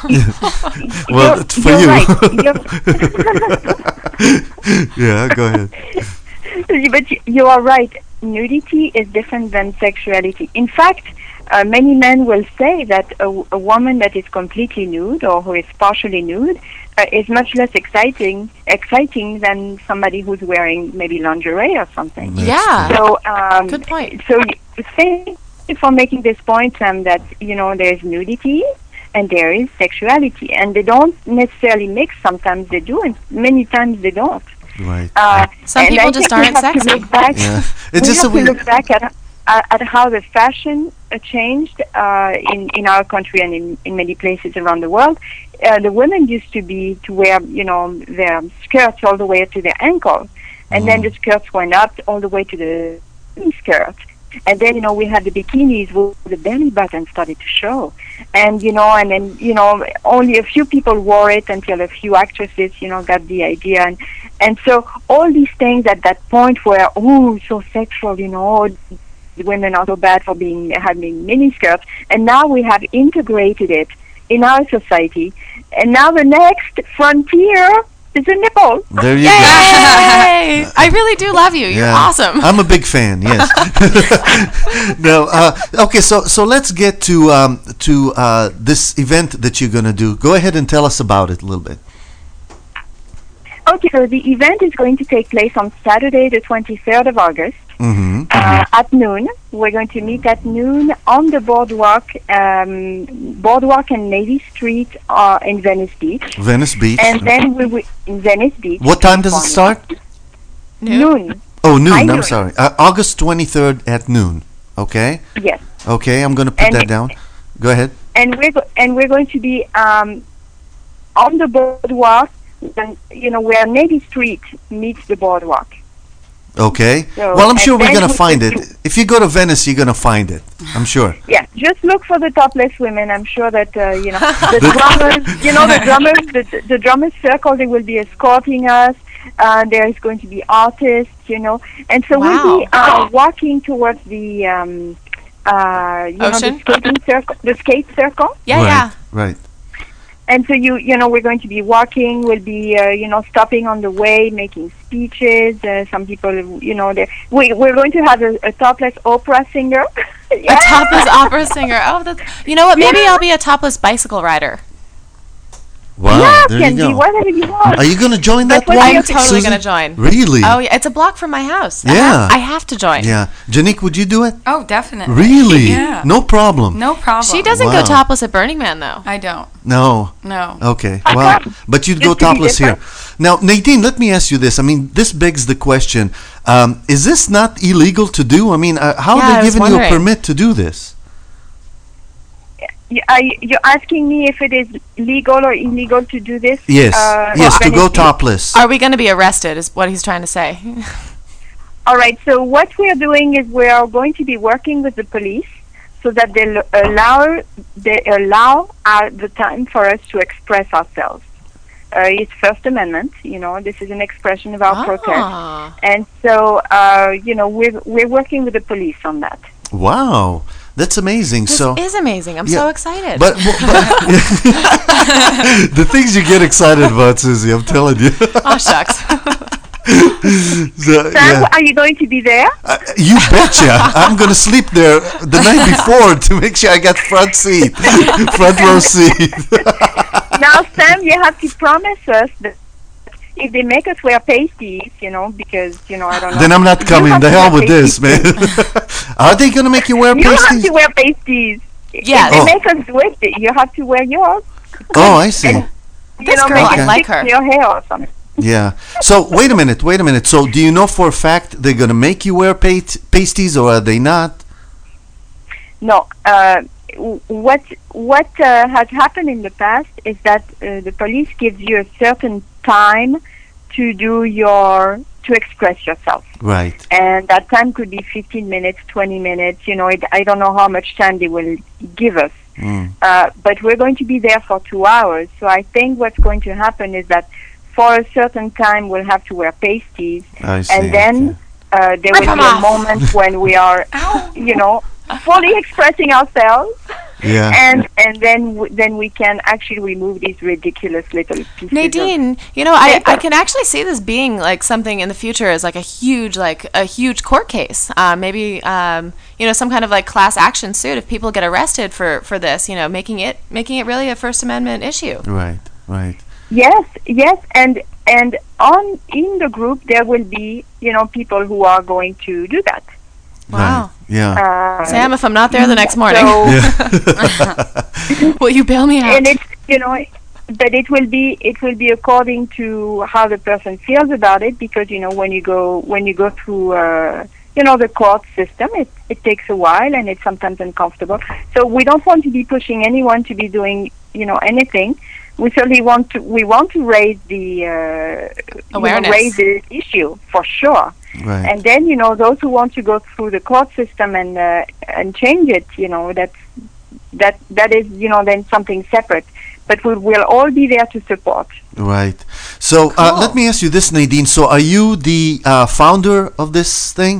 S4: well, it's for
S3: you're
S4: you.
S3: right.
S4: Yeah, go ahead.
S3: But you are right. Nudity is different than sexuality. In fact, many men will say that a woman that is completely nude or who is partially nude is much less exciting than somebody who's wearing maybe lingerie or something.
S5: Yeah.
S3: So,
S5: Good point.
S3: So, thank you for making this point, Sam, that there's nudity and there is sexuality, and they don't necessarily mix. Sometimes they do, and many times they don't.
S4: Right.
S5: Some
S3: And
S5: people
S3: I
S5: just
S3: think we
S5: aren't
S3: have to
S5: sexy.
S3: look back-
S4: Yeah.
S3: We
S4: It's just
S3: have
S4: a
S3: to look back at how the fashion changed in our country and in many places around the world. The women used to wear their skirts all the way to their ankle, and then the skirts went up all the way to the skirt. And then, we had the bikinis where the belly button started to show. And, only a few people wore it until a few actresses, got the idea. And so all these things at that point were, so sexual, the women are so bad for having mini skirts. And now we have integrated it in our society. And now the next frontier is a nipple.
S4: There you go.
S5: Yay! I really do love you. You're awesome.
S4: I'm a big fan. Yes. No. Okay. So let's get to this event that you're gonna do. Go ahead and tell us about it a little bit.
S3: Okay, so the event is going to take place on Saturday, the 23rd of August.
S4: Mm-hmm.
S3: At noon. We're going to meet at noon on the boardwalk and Navy Street in Venice Beach.
S4: Venice Beach.
S3: And then we will in Venice Beach.
S4: What time does it
S3: California.
S4: start?
S3: Noon.
S4: Oh, noon. I'm
S3: noon.
S4: sorry. August 23rd at noon. Okay.
S3: Yes.
S4: Okay. I'm gonna put
S3: And-
S4: that down. Go ahead.
S3: And we're going to be on the boardwalk, where Navy Street meets the boardwalk.
S4: Okay.
S3: So,
S4: Well, I'm
S3: and
S4: sure we're
S3: then
S4: going to
S3: we
S4: find
S3: can
S4: it. If you go to Venice, you're going to find it. I'm sure.
S3: Yeah, just look for the topless women. I'm sure that the drummers, the drummers circle. They will be escorting us. There is going to be artists, and so we'll be walking towards the
S5: Ocean?
S3: the skate circle.
S5: Yeah, yeah.
S4: Right.
S3: And so we're going to be walking. We'll be stopping on the way, making speeches. Some people, we're going to have a topless opera singer.
S5: A topless opera singer. Oh, that's. You know what? Maybe I'll be a topless bicycle rider.
S4: Wow.
S3: Yeah,
S4: there
S3: can
S4: you go.
S3: be whatever you want.
S4: Are you going to join that
S3: That's what
S4: one?
S3: we
S5: I'm totally
S4: Susan?
S5: going to join.
S4: Really?
S5: Oh, yeah. It's a block from my house.
S4: Yeah.
S5: I have to join.
S4: Yeah. Janique, would you do it?
S6: Oh, definitely.
S4: Really?
S6: Yeah.
S4: No problem.
S6: No problem.
S5: She doesn't
S4: Wow.
S5: go topless at Burning Man, though.
S6: I don't.
S4: No.
S6: No.
S4: Okay. Well, but you'd go
S3: Just to be
S4: topless here. Now, Nadine, let me ask you this. I mean, this begs the question: is this not illegal to do? I mean, how
S5: Yeah,
S4: are
S5: I
S4: they
S5: was
S4: giving you a
S5: wondering.
S4: permit to do this?
S3: You're asking me if it is legal or illegal to do this?
S4: Yes. Yes, to go
S3: Venice?
S4: topless.
S5: Are we going to be arrested? Is what he's trying to say.
S3: All right. So what we are doing is we are going to be working with the police so that they allow the time for us to express ourselves. It's First Amendment. This is an expression of our protest, and so we're working with the police on that.
S4: Wow. That's amazing.
S5: This
S4: So
S5: is amazing. I'm
S4: Yeah.
S5: so excited.
S4: But the things you get excited about, Susie, I'm telling you.
S5: Oh, shucks.
S4: So,
S3: Sam,
S4: yeah.
S3: are you going to be there?
S4: You betcha. I'm going to sleep there the night before to make sure I got front row seat.
S3: Now, Sam, you have to promise us that if they make us wear pasties, because, I don't know.
S4: Then I'm not coming.
S3: have
S4: The
S3: to
S4: hell
S3: wear
S4: with this, man. Are they going to make you wear
S3: You have
S4: pasties?
S3: to wear pasties.
S5: Yes.
S3: If they
S4: Oh.
S3: make us do it, you have to wear yours.
S4: Oh, I see.
S5: This girl,
S3: make
S5: I
S3: it
S5: like
S3: stick
S5: her.
S3: to your hair or something.
S4: Yeah. So wait a minute. So do you know for a fact they're going to make you wear pasties or are they not?
S3: No. What has happened in the past is that the police gives you a certain time to express yourself.
S4: Right.
S3: And that time could be 15 minutes, 20 minutes. I don't know how much time they will give us. But we're going to be there for 2 hours. So I think what's going to happen is that for a certain time we'll have to wear pasties.
S4: I see.
S3: And then there will
S5: them
S3: be a
S5: off.
S3: moment when we are, fully expressing ourselves.
S4: Yeah.
S3: And then we can actually remove these ridiculous little pieces.
S5: Nadine, I can actually see this being like something in the future as like a huge court case. Maybe some kind of like class action suit if people get arrested for this. Making it really a First Amendment issue.
S4: Right.
S3: Yes, and in the group there will be people who are going to do that.
S5: Wow.
S4: Right. Yeah.
S5: Sam, if I'm not there the next morning,
S3: So,
S5: will you bail me out?
S3: and it's but it will be according to how the person feels about it, because when you go through the court system, it takes a while and it's sometimes uncomfortable. So we don't want to be pushing anyone to be doing anything. We certainly want to raise the
S5: awareness,
S3: raise the issue for sure.
S4: Right.
S3: And then those who want to go through the court system and change it, that is then something separate. But we will all be there to support.
S4: Right. So let me ask you this, Nadine. So are you the founder of this thing?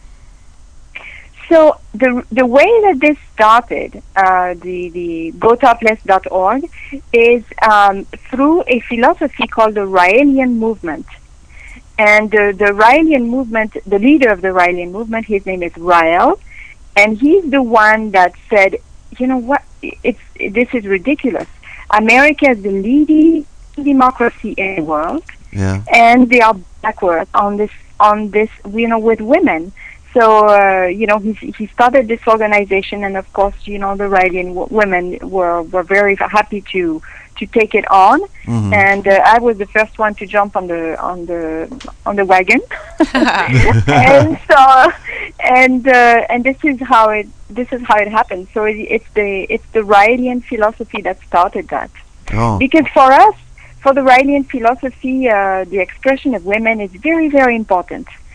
S3: So the way that this started, the gotopless.org, is through a philosophy called the Raelian movement. And the Raelian movement, the leader of the Raelian movement, his name is Rael, and he's the one that said, what, this is ridiculous. America is the leading democracy in the world, and they are backwards on this, with women. So, he started this organization, and of course, the Raelian women were very happy to take it on, and I was the first one to jump on the wagon, and so and this is how it happened. So it's the Raelian philosophy that started that.
S4: Oh.
S3: Because for us, for the Raelian philosophy, the expression of women is very, very important.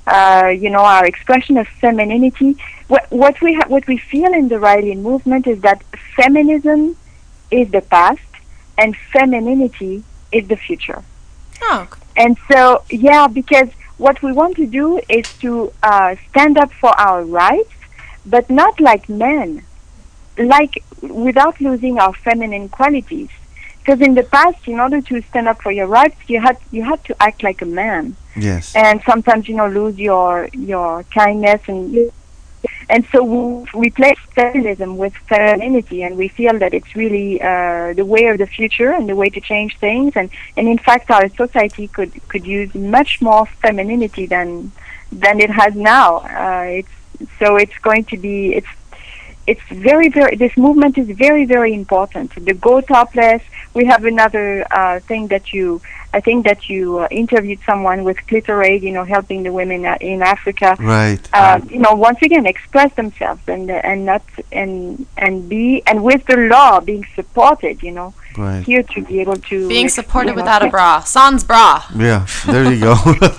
S3: our expression of femininity. What we feel in the right-leaning movement is that feminism is the past and femininity is the future.
S5: Oh.
S3: And so, because what we want to do is to stand up for our rights, but not like men, like without losing our feminine qualities. Because in the past, in order to stand up for your rights, you had to act like a man.
S4: Yes.
S3: And sometimes, lose your kindness and so we replace feminism with femininity, and we feel that it's really the way of the future and the way to change things. And in fact, our society could use much more femininity than it has now. It's going to be it's very, very. This movement is very, very important. The Go Topless. We have another thing that I think that you interviewed someone with Clitoraid, helping the women in Africa.
S4: Right.
S3: Once again, express themselves and with the law being supported,
S4: Right.
S3: here to be able to
S5: Being supported without a bra. Sans bra.
S4: Yeah, there you go.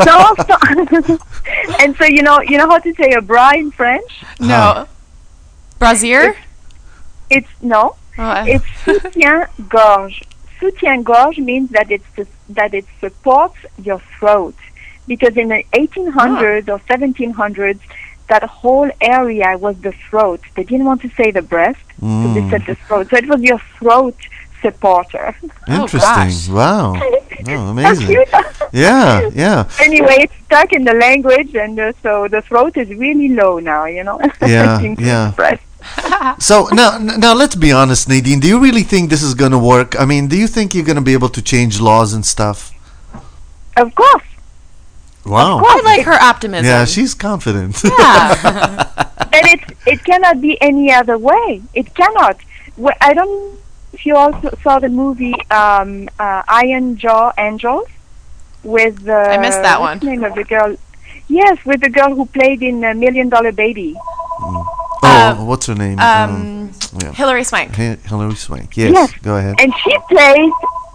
S3: And so you know how to say a bra in French?
S5: No. Brassiere?
S3: It's no.
S5: Oh,
S3: It's soutien-gorge. Soutien-gorge means that it supports your throat, because in the 1800s or 1700s, that whole area was the throat. They didn't want to say the breast, so they said the throat. So it was your throat supporter.
S4: Interesting. Wow. Oh, amazing.
S3: Cute.
S4: Yeah.
S3: Anyway, it's stuck in the language, and so the throat is really low now.
S4: Yeah.
S3: Breast.
S4: So now let's be honest, Nadine. Do you really think this is going to work? I mean, do you think you're going to be able to change laws and stuff?
S3: Of course.
S4: Wow.
S5: I like her optimism.
S4: Yeah, she's confident.
S5: Yeah.
S3: And it cannot be any other way. It cannot. I don't know if you also saw the movie Iron Jaw Angels with
S5: I missed that
S3: what's
S5: one.
S3: the name of the girl? Yes, with the girl who played in $1 Million Baby.
S4: What's her name?
S5: Hilary Swank.
S4: Hilary Swank. Yes. Go ahead.
S3: And she plays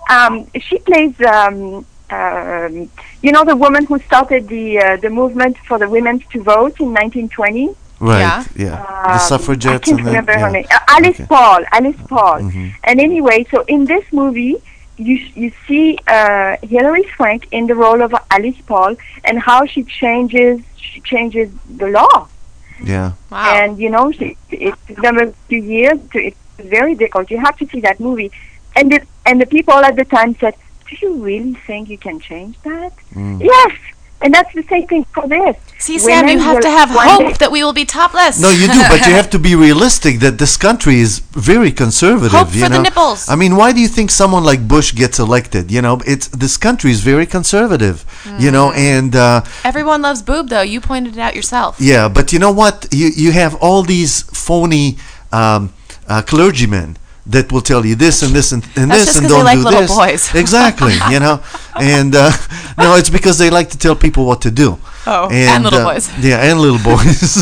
S3: the woman who started the movement for the women to vote in 1920.
S4: Right. Yeah. The suffragettes.
S3: I can't remember her name. Alice Paul.
S4: Mm-hmm.
S3: And anyway, so in this movie, you see Hilary Swank in the role of Alice Paul, and how she changes the law.
S4: Yeah.
S5: Wow.
S3: And it's been a few years. It's very difficult. You have to see that movie. And the people at the time said, "Do you really think you can change that?" Yes. And that's the same thing for this.
S5: See, Sam, you have to have hope that we will be topless.
S4: No, you do, but you have to be realistic that this country is very conservative.
S5: Hope for the nipples.
S4: I mean, why do you think someone like Bush gets elected? This country is very conservative. And
S5: Everyone loves boob, though. You pointed it out yourself.
S4: yeah, but you know what? You have all these phony clergymen that will tell you this and this and
S5: That's
S4: this
S5: just
S4: and
S5: 'cause
S4: don't
S5: they
S4: do
S5: like little
S4: this.
S5: boys.
S4: Exactly, and no, it's because they like to tell people what to do.
S5: Oh, and little boys.
S4: Yeah, and little boys.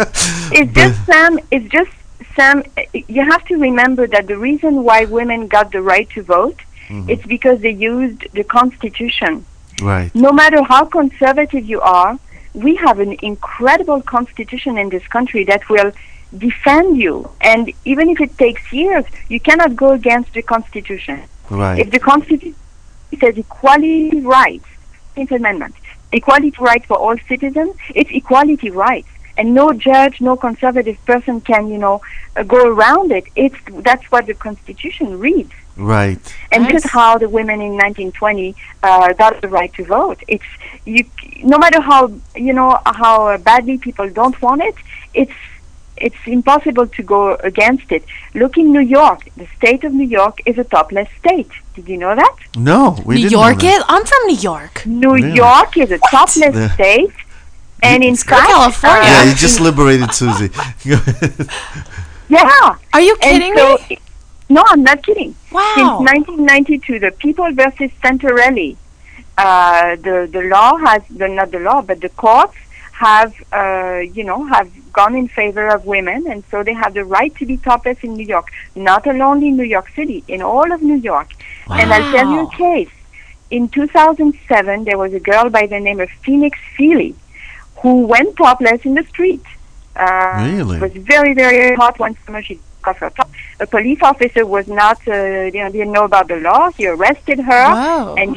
S3: It's just Sam. You have to remember that the reason why women got the right to vote, it's because they used the Constitution.
S4: Right.
S3: No matter how conservative you are, we have an incredible Constitution in this country that will defend you. And even if it takes years, you cannot go against the Constitution.
S4: Right.
S3: If the Constitution says equality rights, 15th Amendment, equality rights for all citizens, it's equality rights. And no judge, no conservative person can, go around it. That's what the Constitution reads.
S4: Right.
S3: And
S5: Nice.
S3: this is how the women in 1920 got the right to vote. No matter how badly people don't want it, it's impossible to go against it. Look in New York. The state of New York is a topless state. Did you know that?
S4: No, we
S5: New
S4: didn't
S5: York
S4: know that.
S5: is? I'm from New York.
S3: New
S4: Really?
S3: York is a topless
S4: Yeah.
S3: state. And in fact,
S5: California.
S4: Yeah, you just liberated Susie. Go ahead.
S3: yeah.
S5: Are you
S3: And
S5: kidding
S3: so,
S5: me?
S3: no, I'm not kidding.
S5: Wow.
S3: Since 1992, the People versus Santorelli, the law has not the law, but the courts have gone in favor of women, and so they have the right to be topless in New York. Not alone in New York City, in all of New York. And I'll tell you a case. In 2007, there was a girl by the name of Phoenix Feely, who went topless in the street.
S4: Really?
S3: It was very, very hot one summer. She took off her top. A police officer was not, didn't know about the law. He arrested her,
S5: Wow.
S3: and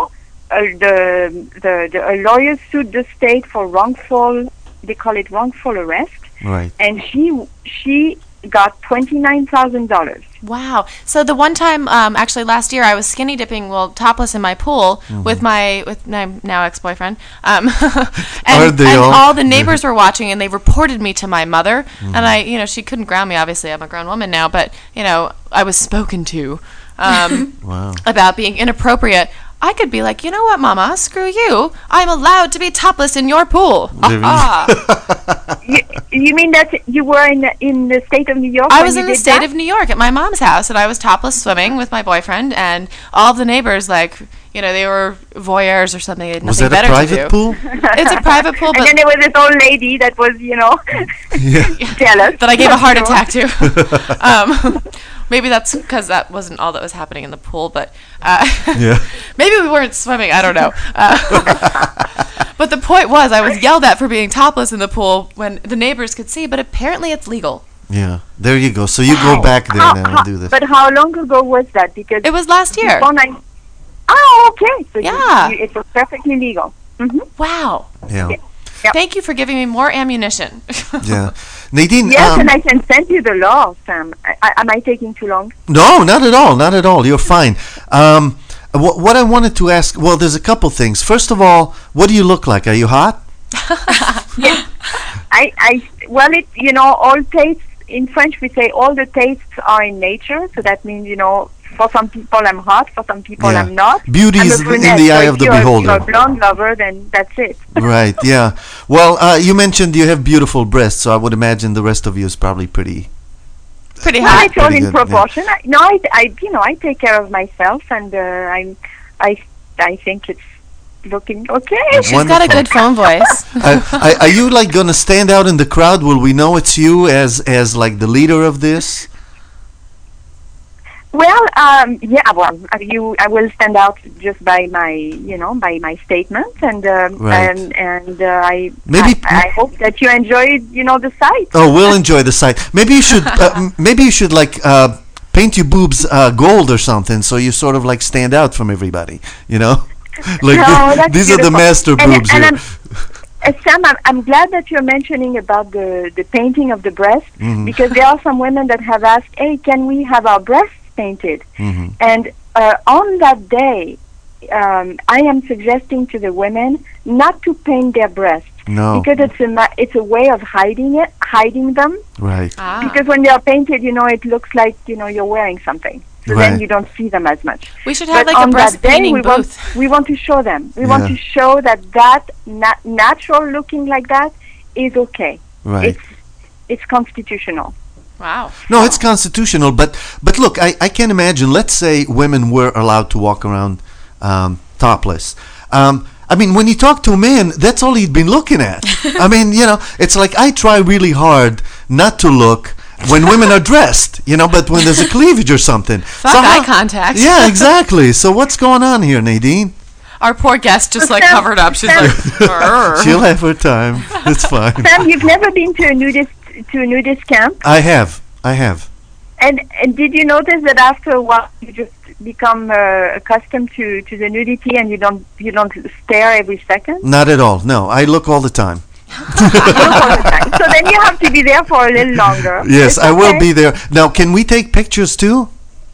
S3: the lawyers sued the state for wrongful. They call it wrongful arrest,
S4: Right.
S3: and she got $29,000.
S5: Wow. So the one time, actually last year, I was skinny dipping, topless in my pool with my now ex-boyfriend. And,
S4: Are they
S5: and
S4: all?
S5: the neighbors were watching, and they reported me to my mother. And she couldn't ground me. Obviously, I'm a grown woman now, but I was spoken to
S4: Wow.
S5: about being inappropriate. I could be like, you know what, Mama? Screw you. I'm allowed to be topless in your pool.
S3: You mean that you were in the state of New York?
S5: I
S3: when
S5: was
S3: you
S5: in the
S3: did
S5: state
S3: that?
S5: of New York at my mom's house, and I was topless swimming with my boyfriend, and all of the neighbors, they were voyeurs or something. They had
S4: Was
S5: nothing
S4: that a
S5: better to
S4: private
S5: do.
S4: pool?
S5: It's a private pool,
S3: And
S5: but
S3: then there was this old lady that was, jealous.
S5: that I gave a heart
S3: Sure.
S5: attack to. Maybe that's because that wasn't all that was happening in the pool, but
S4: Yeah.
S5: maybe we weren't swimming. I don't know. But the point was, I was yelled at for being topless in the pool when the neighbors could see, but apparently it's legal.
S4: Yeah. There you go. So you go back there now and do this.
S3: But how long ago was that? Because
S5: It was last year.
S3: okay. So
S5: Yeah.
S3: it was perfectly legal. Hmm.
S5: Wow.
S4: Yeah.
S3: Yep.
S5: Thank you for giving me more ammunition.
S4: Yeah. Nadine.
S3: Yes, and I can send you the law, Sam. Am I taking too long?
S4: No, not at all. Not at all. You're fine. What I wanted to ask, well, there's a couple things. First of all, what do you look like? Are you hot?
S3: All tastes, in French we say all the tastes are in nature. So that means, for some people I'm hot, for some people
S4: Yeah.
S3: I'm not.
S4: Beauty
S3: I'm a
S4: is in
S3: brunette,
S4: the
S3: so
S4: eye
S3: if
S4: of the
S3: you're
S4: beholder.
S3: a blonde lover, then that's it.
S4: Right, yeah. Well, you mentioned you have beautiful breasts, so I would imagine the rest of you is probably pretty.
S5: Pretty
S3: Well,
S5: hot.
S3: it's all
S4: Pretty
S3: in
S4: good, yeah.
S3: proportion. I take care of myself, and I think it's looking okay.
S5: She's got a
S4: Wonderful.
S5: good phone voice.
S4: Are you like going to stand out in the crowd? Will we know it's you as like the leader of this?
S3: Well, I will stand out just by my statements, and
S4: Right. Maybe-
S3: I hope that you enjoyed, the site.
S4: Oh, we'll enjoy the sight. Maybe you should like paint your boobs gold or something, so you sort of like stand out from everybody. Like
S3: No, that's
S4: these are the
S3: beautiful.
S4: master boobs
S3: and
S4: here.
S3: Sam, I'm glad that you're mentioning about the painting of the breast,
S4: Mm-hmm.
S3: because there are some women that have asked, hey, can we have our breasts painted?
S4: Mm-hmm.
S3: And on that day, I am suggesting to the women not to paint their breasts,
S4: No.
S3: because it's a way of hiding them.
S4: Right.
S3: Because when they are painted, it looks like you're wearing something. So
S4: Right.
S3: then you don't see them as much.
S5: We should have
S3: But
S5: like a
S3: on
S5: breast
S3: that day,
S5: painting booth.
S3: we want to show them. We want
S4: Yeah.
S3: to show that natural looking like that is okay.
S4: Right.
S3: It's constitutional.
S5: Wow.
S4: No, it's constitutional, but look, I can imagine. Let's say women were allowed to walk around topless. I mean, when you talk to a man, that's all he'd been looking at. I mean, it's like I try really hard not to look when women are dressed, but when there's a cleavage or something.
S5: Fuck eye contact.
S4: Yeah, exactly. So what's going on here, Nadine?
S5: Our poor guest just like
S3: Sam-
S5: covered up. She's
S3: Sam-
S5: like, "Arr."
S4: She'll have her time. It's fine.
S3: Sam, you've never been to a nudist camp,
S4: I have.
S3: and did you notice that after a while you just become accustomed to the nudity, and you don't stare every second?
S4: Not at all. No, I look all the time.
S3: You look all the time. So then you have to be there for a little longer.
S4: Yes,
S3: It's
S4: I will
S3: okay.
S4: be there. Now, can we take pictures too?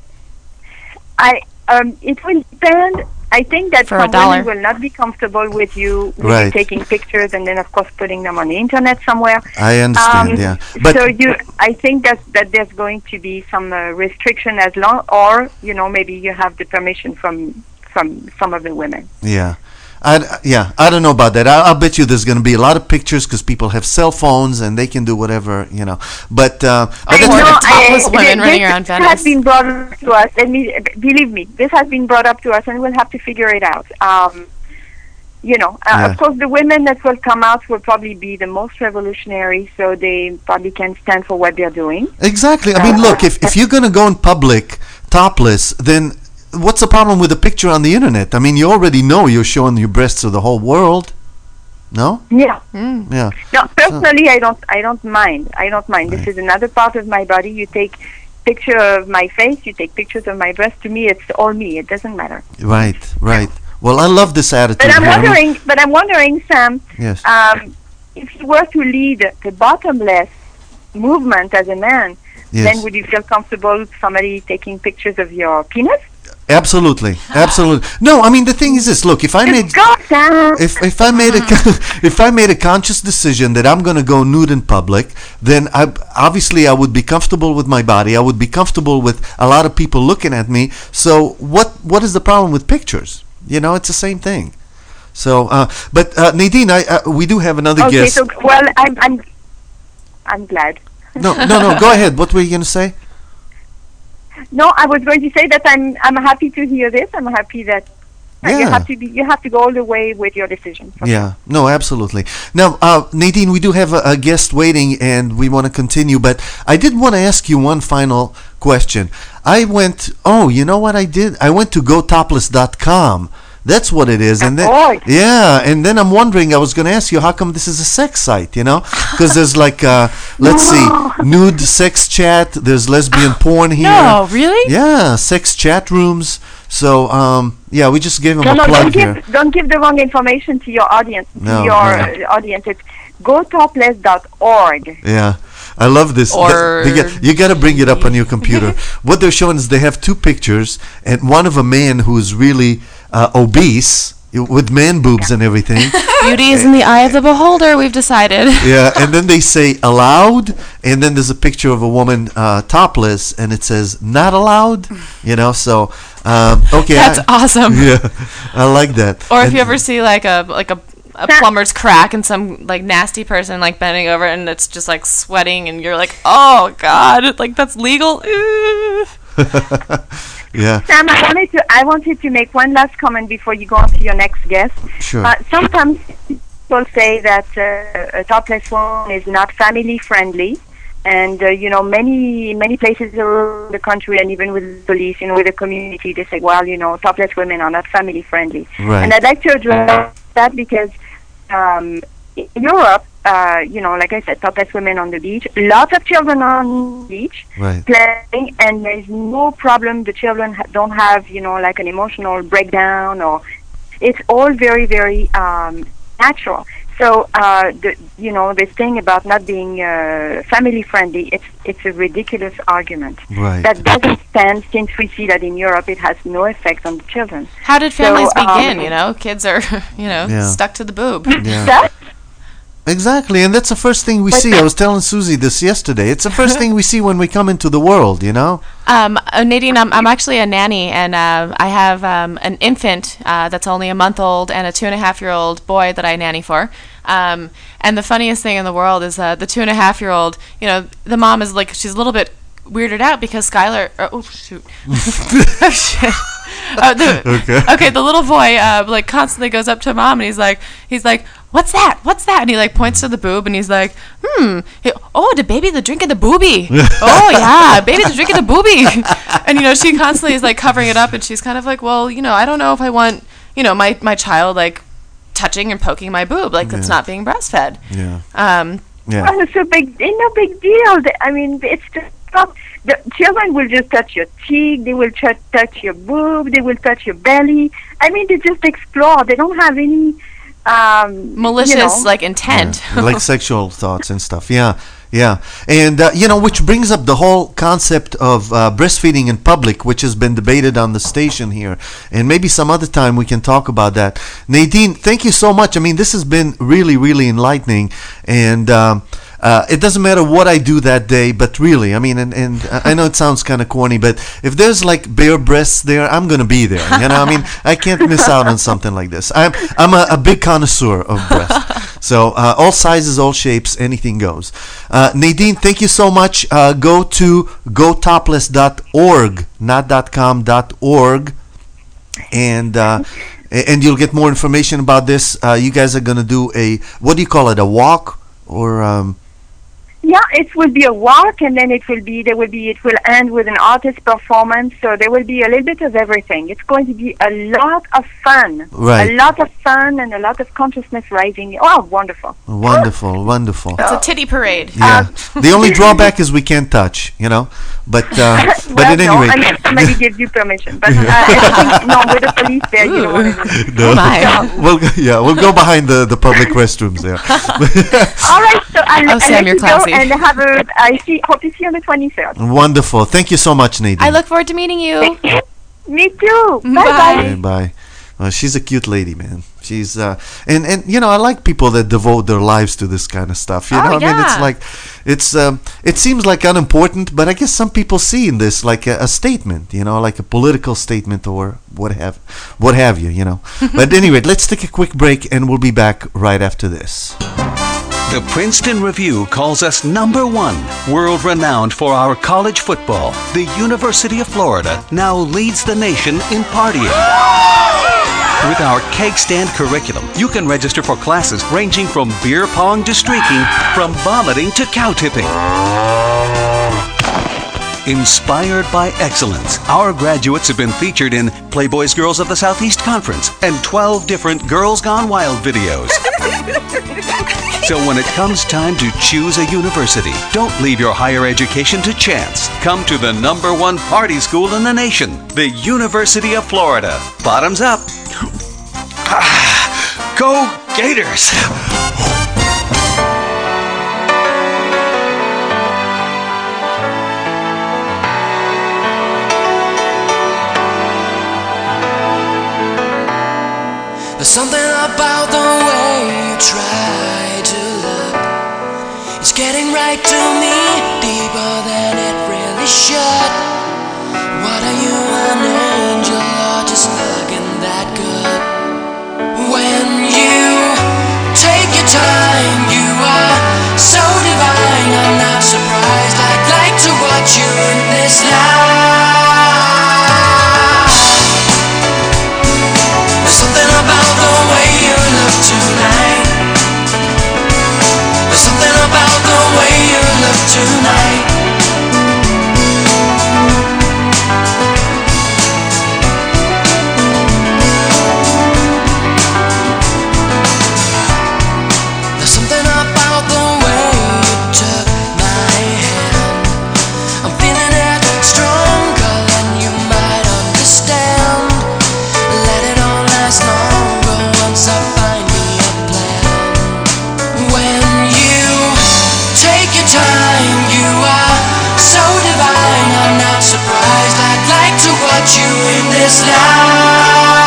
S3: It will depend. I think that
S5: For
S3: some
S5: $1.
S3: women will not be comfortable with you
S4: Right.
S3: taking pictures and then, of course, putting them on the internet somewhere.
S4: I understand. Yeah, but
S3: so I think that there's going to be some restriction as long, or maybe you have the permission from some of the women.
S4: yeah. I don't know about that. I'll bet you there's going to be a lot of pictures because people have cell phones and they can do whatever, But
S5: I
S4: that's
S5: know,
S4: what-
S5: topless women running around
S3: This
S5: Venice.
S3: has been brought up to us, and believe me, this has been brought up to us, and we'll have to figure it out.
S4: Yeah.
S3: Of course, the women that will come out will probably be the most revolutionary, so they probably can stand for what they're doing.
S4: exactly. I mean, look, if you're going to go in public topless, then what's the problem with a picture on the internet? I mean, you already know you're showing your breasts to the whole world. No?
S3: Yeah.
S4: Yeah.
S3: No, personally, I don't mind. I don't mind. This is another part of my body. You take picture of my face, you take pictures of my breast. To me, it's all me. It doesn't matter.
S4: Right. Well, I love this attitude.
S3: But I'm wondering, Sam,
S4: Yes.
S3: if you were to lead the bottomless movement as a man,
S4: Yes.
S3: then would you feel comfortable with somebody taking pictures of your penis?
S4: Absolutely. No, I mean the thing is this. Look, if I made
S3: Go, Sam.
S4: if I made a if I made a conscious decision that I'm going to go nude in public, then I would be comfortable with my body. I would be comfortable with a lot of people looking at me. So what is the problem with pictures? You know, it's the same thing. So, but Nadine, we do have another
S3: Okay,
S4: guest.
S3: so I'm glad.
S4: No. Go ahead. What were you going to say?
S3: No, I was going to say that I'm happy to hear this. I'm happy that
S4: Yeah.
S3: you have to go all the way with your decision.
S4: Yeah, no, absolutely. Now, Nadine, we do have a guest waiting, and we want to continue. But I did want to ask you one final question. You know what I did? I went to gotopless.com. That's what it is. And then, and then I'm wondering, I was going to ask you, how come this is a sex site, you know? Because there's like, let's see, nude sex chat, there's lesbian porn here.
S5: No, really?
S4: Yeah, sex chat rooms. So, we just gave him a plug here.
S3: Don't give the wrong information to your audience. Audience, it's gotopless.org.
S4: Yeah. I love this. You got to bring it up on your computer. What they're showing is they have two pictures, and one of a man who's really obese with man boobs and everything.
S5: Beauty is in the eye of the beholder, we've decided.
S4: Yeah, and then they say allowed, and then there's a picture of a woman topless, and it says not allowed. You know, so okay.
S5: That's awesome.
S4: Yeah, I like that.
S5: Or if you ever see like a plumber's crack and some like nasty person like bending over and it's just like sweating and you're like, oh God, like that's legal.
S4: Yeah.
S3: Sam, I wanted to make one last comment before you go on to your next guest.
S4: Sure.
S3: Sometimes people say that a topless woman is not family friendly, and many places around the country, and even with the police, with the community, they say, well, topless women are not family friendly.
S4: Right.
S3: And I'd like to address that because in Europe, like I said, topless women on the beach, lots of children on the beach playing, and there's no problem. The children don't have, like an emotional breakdown, or it's all very, very natural. So, this thing about not being family friendly, it's a ridiculous argument.
S4: Right.
S3: That doesn't stand, since we see that in Europe it has no effect on the children.
S5: How did families begin? Kids are, stuck to the boob.
S4: Yeah. Exactly, and that's the first thing we see. I was telling Susie this yesterday. It's the first thing we see when we come into the world,
S5: Nadine, I'm actually a nanny, and I have an infant that's only a month old and a 2.5-year-old boy that I nanny for. And the funniest thing in the world is the 2.5-year-old, the mom is like, she's a little bit weirded out because Skylar, oh shoot. Oh shit. The little boy like constantly goes up to mom and he's like, what's that? And he like points to the boob and he's like, the baby, the drink of the boobie. Oh yeah, baby, the drink of the boobie. And she constantly is like covering it up, and she's kind of like, well, I don't know if I want, my child like touching and poking my boob, like it's not being breastfed.
S4: Yeah.
S3: Well, it's no big deal. I mean, it's just the children will just touch your cheek, they will touch your boob, they will touch your belly. I mean, they just explore. They don't have any
S5: malicious like intent.
S4: Yeah. Like sexual thoughts and stuff. Yeah. And which brings up the whole concept of breastfeeding in public, which has been debated on the station here, and maybe some other time we can talk about that. Nadine, thank you so much. I mean, this has been really, really enlightening, and it doesn't matter what I do that day, but really, I mean, and I know it sounds kind of corny, but if there's like bare breasts there, I'm gonna be there. I mean, I can't miss out on something like this. I'm a big connoisseur of breasts. So all sizes, all shapes, anything goes. Nadine, thank you so much. Go to gotopless.org, not .com.org, and you'll get more information about this. You guys are gonna do what do you call it? A walk or?
S3: Yeah, it will be a walk, and then it will end with an artist performance. So there will be a little bit of everything. It's going to be a lot of fun,
S4: Right.
S3: a lot of fun, and a lot of consciousness rising. Oh, wonderful!
S4: Wonderful, wonderful.
S5: It's a titty parade.
S4: Yeah. The only drawback is we can't touch, But but at any
S3: no,
S4: rate,
S3: unless somebody gives you permission. But everything, no, with the police there, you don't want to do.
S4: no.
S5: My.
S4: we'll go behind the public restrooms there.
S3: All right, so I'll
S5: Sam,
S3: let
S5: you're
S3: you go
S5: classy.
S3: and hope to see you on the 23rd.
S4: Wonderful. Thank you so much, Nadine.
S5: I look forward to meeting you.
S3: Me too.
S5: Bye.
S3: Bye-bye.
S4: Okay, bye. Well, she's a cute lady, man. She's and I like people that devote their lives to this kind of stuff. I mean, it's
S5: yeah.
S4: like it seems like unimportant, but I guess some people see in this like a statement, like a political statement or what have you, But anyway, let's take a quick break and we'll be back right after this.
S7: The Princeton Review calls us number one, world-renowned for our college football. The University of Florida now leads the nation in partying. With our cake stand curriculum, you can register for classes ranging from beer pong to streaking, from vomiting to cow tipping. Inspired by excellence, our graduates have been featured in Playboy's Girls of the Southeast Conference and 12 different Girls Gone Wild videos. So when it comes time to choose a university, don't leave your higher education to chance. Come to the number one party school in the nation, the University of Florida. Bottoms up. Go Gators!
S8: There's something about the way you try to look. It's getting right to me, deeper than it really should. What are you, an angel, or just looking that good? When you take your time, you are so divine. I'm not surprised. I'd like to watch you in this life. There's something about the way you look tonight. There's something about the way you look tonight. There's something about the way you took my hand. I'm feeling it stronger than you might understand. Let it all last longer once I find me a plan. When you take your time, you are so divine. I'm not surprised. I'd like to watch you in this life.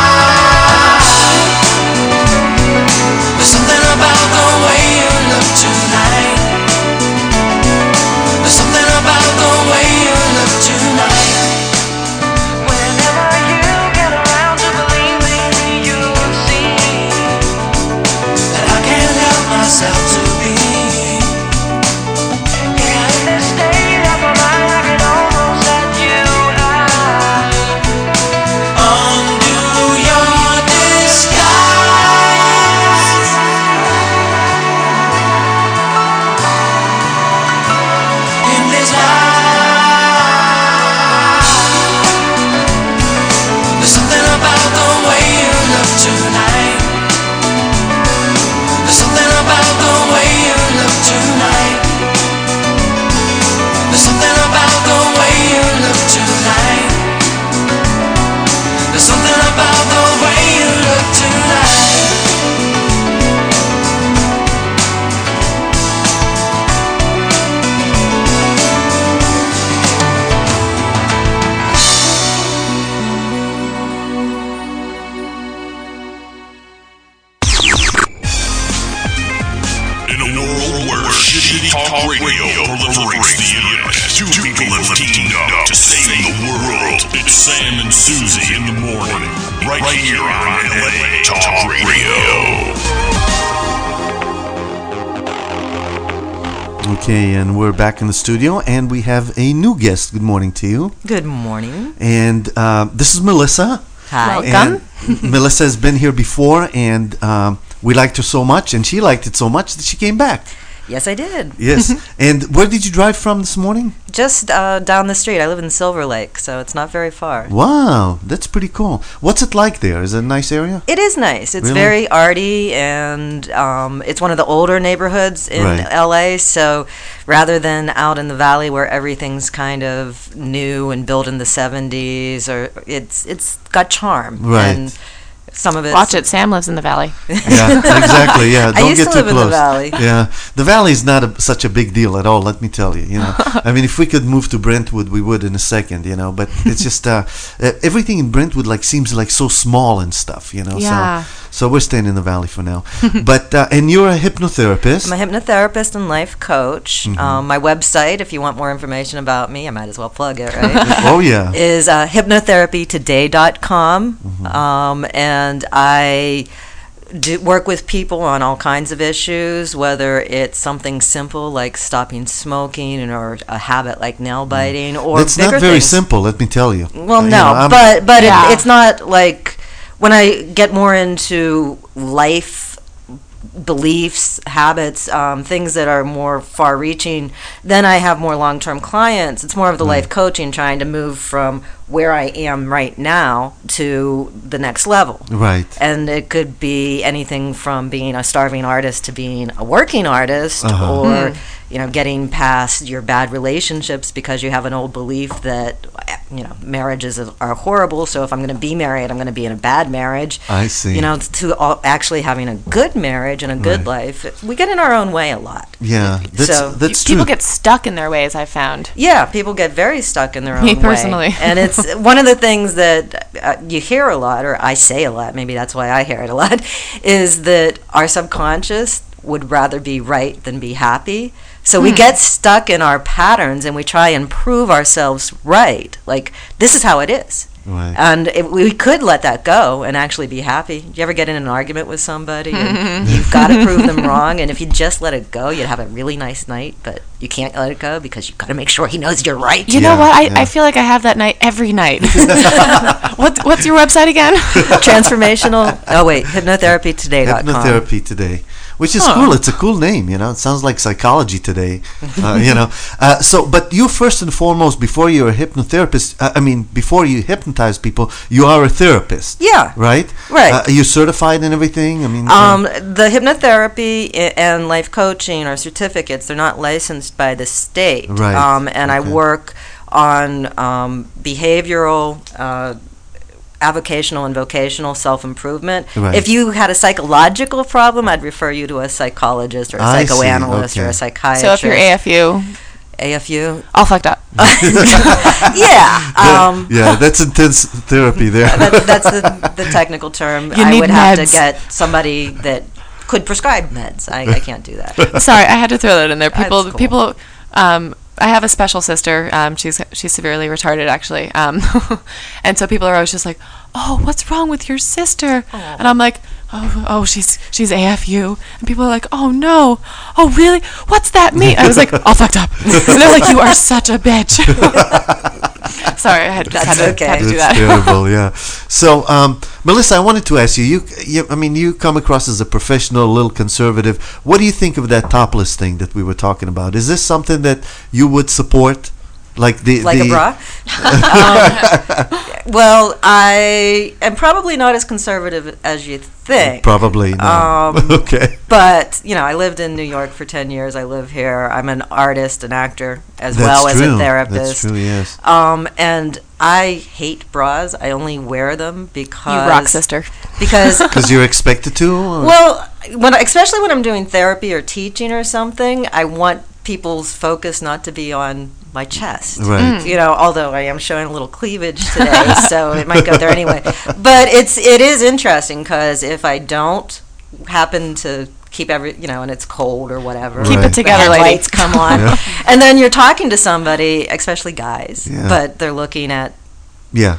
S8: There's something about the way you look tonight. There's something about the way you look tonight. Whenever you get around to believing, you'll see that I can't help myself to be. Yeah, in this state of my mind, I can almost set you high. Undo your disguise. In this life, there's something about the way you look tonight. There's something about the way you look tonight. There's something about the way you look tonight. There's something about the way you look tonight.
S1: In a world where shitty talk radio proliferates the internet, two people have teamed up to save the world. It's Sam and Susie in the morning, right here on LA Talk Radio.
S4: Okay, and we're back in the studio, and we have a new guest. Good morning to you.
S9: Good morning.
S4: And this is Melissa.
S9: Hi.
S4: And Melissa has been here before, and we liked her so much, and she liked it so much that she came back.
S9: Yes, I did.
S4: Yes. And where did you drive from this morning?
S9: Just down the street. I live in Silver Lake, so it's not very far.
S4: Wow, that's pretty cool. What's it like there? Is it a nice area?
S9: It is nice. It's
S4: Really?
S9: very arty, and it's one of the older neighborhoods in
S4: Right.
S9: LA. So rather than out in the valley where everything's kind of new and built in the 70s, or it's got charm.
S4: Right.
S9: And some of it.
S5: Watch it. Sam lives in the valley.
S4: Yeah, exactly. Yeah,
S9: I
S4: don't
S9: used
S4: get
S9: to
S4: too
S9: live in
S4: close.
S9: the valley.
S4: Yeah, the valley is not such a big deal at all. Let me tell you. You know, I mean, if we could move to Brentwood, we would in a second. You know, but it's just everything in Brentwood like seems like so small and stuff. You know,
S5: Yeah.
S4: so we're staying in the valley for now. But and you're a hypnotherapist.
S9: I'm a hypnotherapist and life coach.
S4: Mm-hmm.
S9: My website, if you want more information about me, I might as well plug it, right?
S4: Oh yeah.
S9: Is hypnotherapytoday.com. And I work with people on all kinds of issues, whether it's something simple like stopping smoking or a habit like nail biting, or
S4: That's
S9: bigger
S4: not very
S9: things.
S4: simple. Let me tell you.
S9: Well,
S4: You
S9: no,
S4: know, I'm-
S9: but
S5: Yeah.
S9: it's not like when I get more into life beliefs, habits, things that are more far-reaching, then I have more long-term clients. It's more of the life coaching, trying to move from where I am right now to the next level.
S4: Right.
S9: And it could be anything from being a starving artist to being a working artist,
S4: Uh-huh.
S9: or getting past your bad relationships because you have an old belief that marriages are horrible. So if I'm going to be married, I'm going to be in a bad marriage.
S4: I see.
S9: To actually having a good marriage and a good life. We get in our own way a lot.
S4: Yeah, that's true.
S5: People get stuck in their ways, I've found.
S9: Yeah, people get very stuck in their own
S5: Me
S9: way.
S5: personally.
S9: And it's one of the things that you hear a lot, or I say a lot, maybe that's why I hear it a lot, is that our subconscious would rather be right than be happy. So we get stuck in our patterns and we try and prove ourselves right. Like, this is how it is.
S4: Right.
S9: And we could let that go and actually be happy. Do you ever get in an argument with somebody and you've got to prove them wrong? And if you just let it go, you'd have a really nice night, but you can't let it go because you've got to make sure he knows you're right.
S5: You know
S4: Yeah,
S5: what?
S4: yeah.
S5: I feel like I have that night every night. What's your website again?
S9: Hypnotherapytoday.com.
S4: Hypnotherapy Today, which is cool. It's a cool name, you know. It sounds like psychology today, you know. But you first and foremost, before you're a hypnotherapist, before you hypnotize people, you are a therapist.
S9: Yeah.
S4: Right.
S9: Right.
S4: Are you certified and everything? I mean.
S9: The hypnotherapy and life coaching are certificates. They're not licensed by the state.
S4: Right.
S9: And I
S4: Okay.
S9: work on behavioral, avocational, and vocational self-improvement.
S4: Right.
S9: If you had a psychological problem, I'd refer you to a psychologist or a
S4: I see,
S9: psychoanalyst or
S4: okay.
S9: a psychiatrist.
S5: So if you're AFU,
S9: AFU,
S5: all fucked up.
S9: yeah.
S4: Yeah, that's intense therapy there.
S9: That's the technical term.
S5: You
S9: I
S5: need
S9: would have
S5: meds.
S9: to get somebody that could prescribe meds. I can't do that.
S5: Sorry, I had to throw that in there.
S9: That's cool.
S5: People. I have a special sister. She's severely retarded, actually. And so people are always just like, "Oh, what's wrong with your sister?" And I'm like, "Oh, she's AFU." And people are like, "Oh no, oh really? What's that mean?" I was like, "All fucked up." And they're like, "You are such a bitch." Sorry, I had to do
S4: That's
S5: that.
S4: terrible, yeah. So, Melissa, I wanted to ask you, you come across as a professional, a little conservative. What do you think of that topless thing that we were talking about? Is this something that you would support? Like a
S9: bra? Well, I am probably not as conservative as you think.
S4: Probably not. Okay.
S9: But, I lived in New York for 10 years. I live here. I'm an artist, an actor, as
S4: That's
S9: well as
S4: true.
S9: a therapist.
S4: That's true, yes.
S9: And I hate bras. I only wear them because...
S5: You rock, sister.
S9: Because...
S4: Because you're expected to? Or?
S9: Well, especially when I'm doing therapy or teaching or something, I want people's focus not to be on my chest.
S4: Right.
S9: Although I am showing a little cleavage today, so it might go there anyway. But it is interesting because if I don't happen to keep and it's cold or whatever.
S5: Keep it together,
S9: the
S5: lady.
S9: lights come on.
S4: Yeah.
S9: And then you're talking to somebody, especially guys,
S4: Yeah.
S9: but they're looking at
S4: Yeah.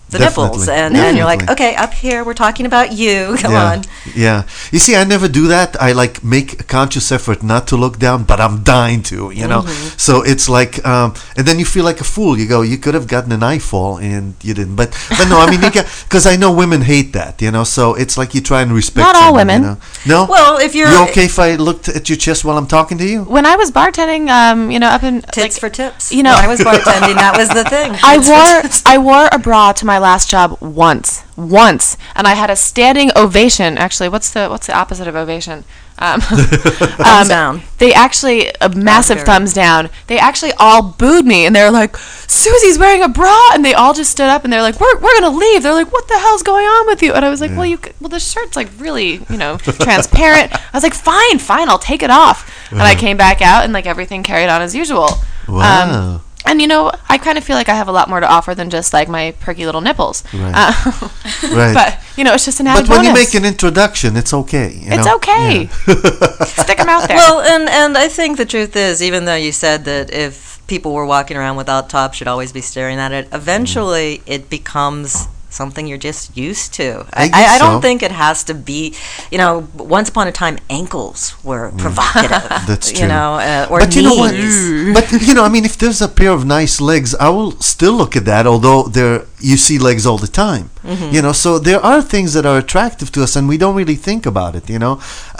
S9: the nipples, and you're like, okay, up here, we're talking about you. Come on.
S4: Yeah. You see, I never do that. I like make a conscious effort not to look down, but I'm dying to, you know. So it's like, and then you feel like a fool. You go, you could have gotten an eyefall and you didn't. But no, I mean, because I know women hate that, you know. So it's like you try and respect.
S5: Not all
S4: someone,
S5: women.
S4: you know? No.
S9: Well, if you're
S4: okay if I looked at your chest while I'm talking to you?
S5: When I was bartending, up in
S9: tits for tips.
S5: You know,
S9: when I was bartending, that was the thing.
S5: I wore a bra to my last job once, and I had a standing ovation. Actually, what's the opposite of ovation?
S9: Thumbs down.
S5: They actually a massive thumbs down. They actually all booed me, and they're like, "Susie's wearing a bra," and they all just stood up and they're like, "We're gonna leave." They're like, "What the hell's going on with you?" And I was like, "Well, the shirt's like really, transparent." I was like, "Fine, I'll take it off." And I came back out, and like everything carried on as usual.
S4: Wow.
S5: And I kind of feel like I have a lot more to offer than just like my perky little nipples.
S4: Right. Right.
S5: But it's just an added
S4: But when
S5: bonus.
S4: you make an introduction, it's okay.
S5: It's okay. Stick them out there.
S9: Well, and I think the truth is, even though you said that if people were walking around without tops, should always be staring at it, eventually it becomes something you're just used to. I don't think it has to be, once upon a time ankles were provocative.
S4: That's true.
S9: Or
S4: but
S9: knees.
S4: you know what? But if there's a pair of nice legs, I will still look at that, although you see legs all the time. So there are things that are attractive to us and we don't really think about it, and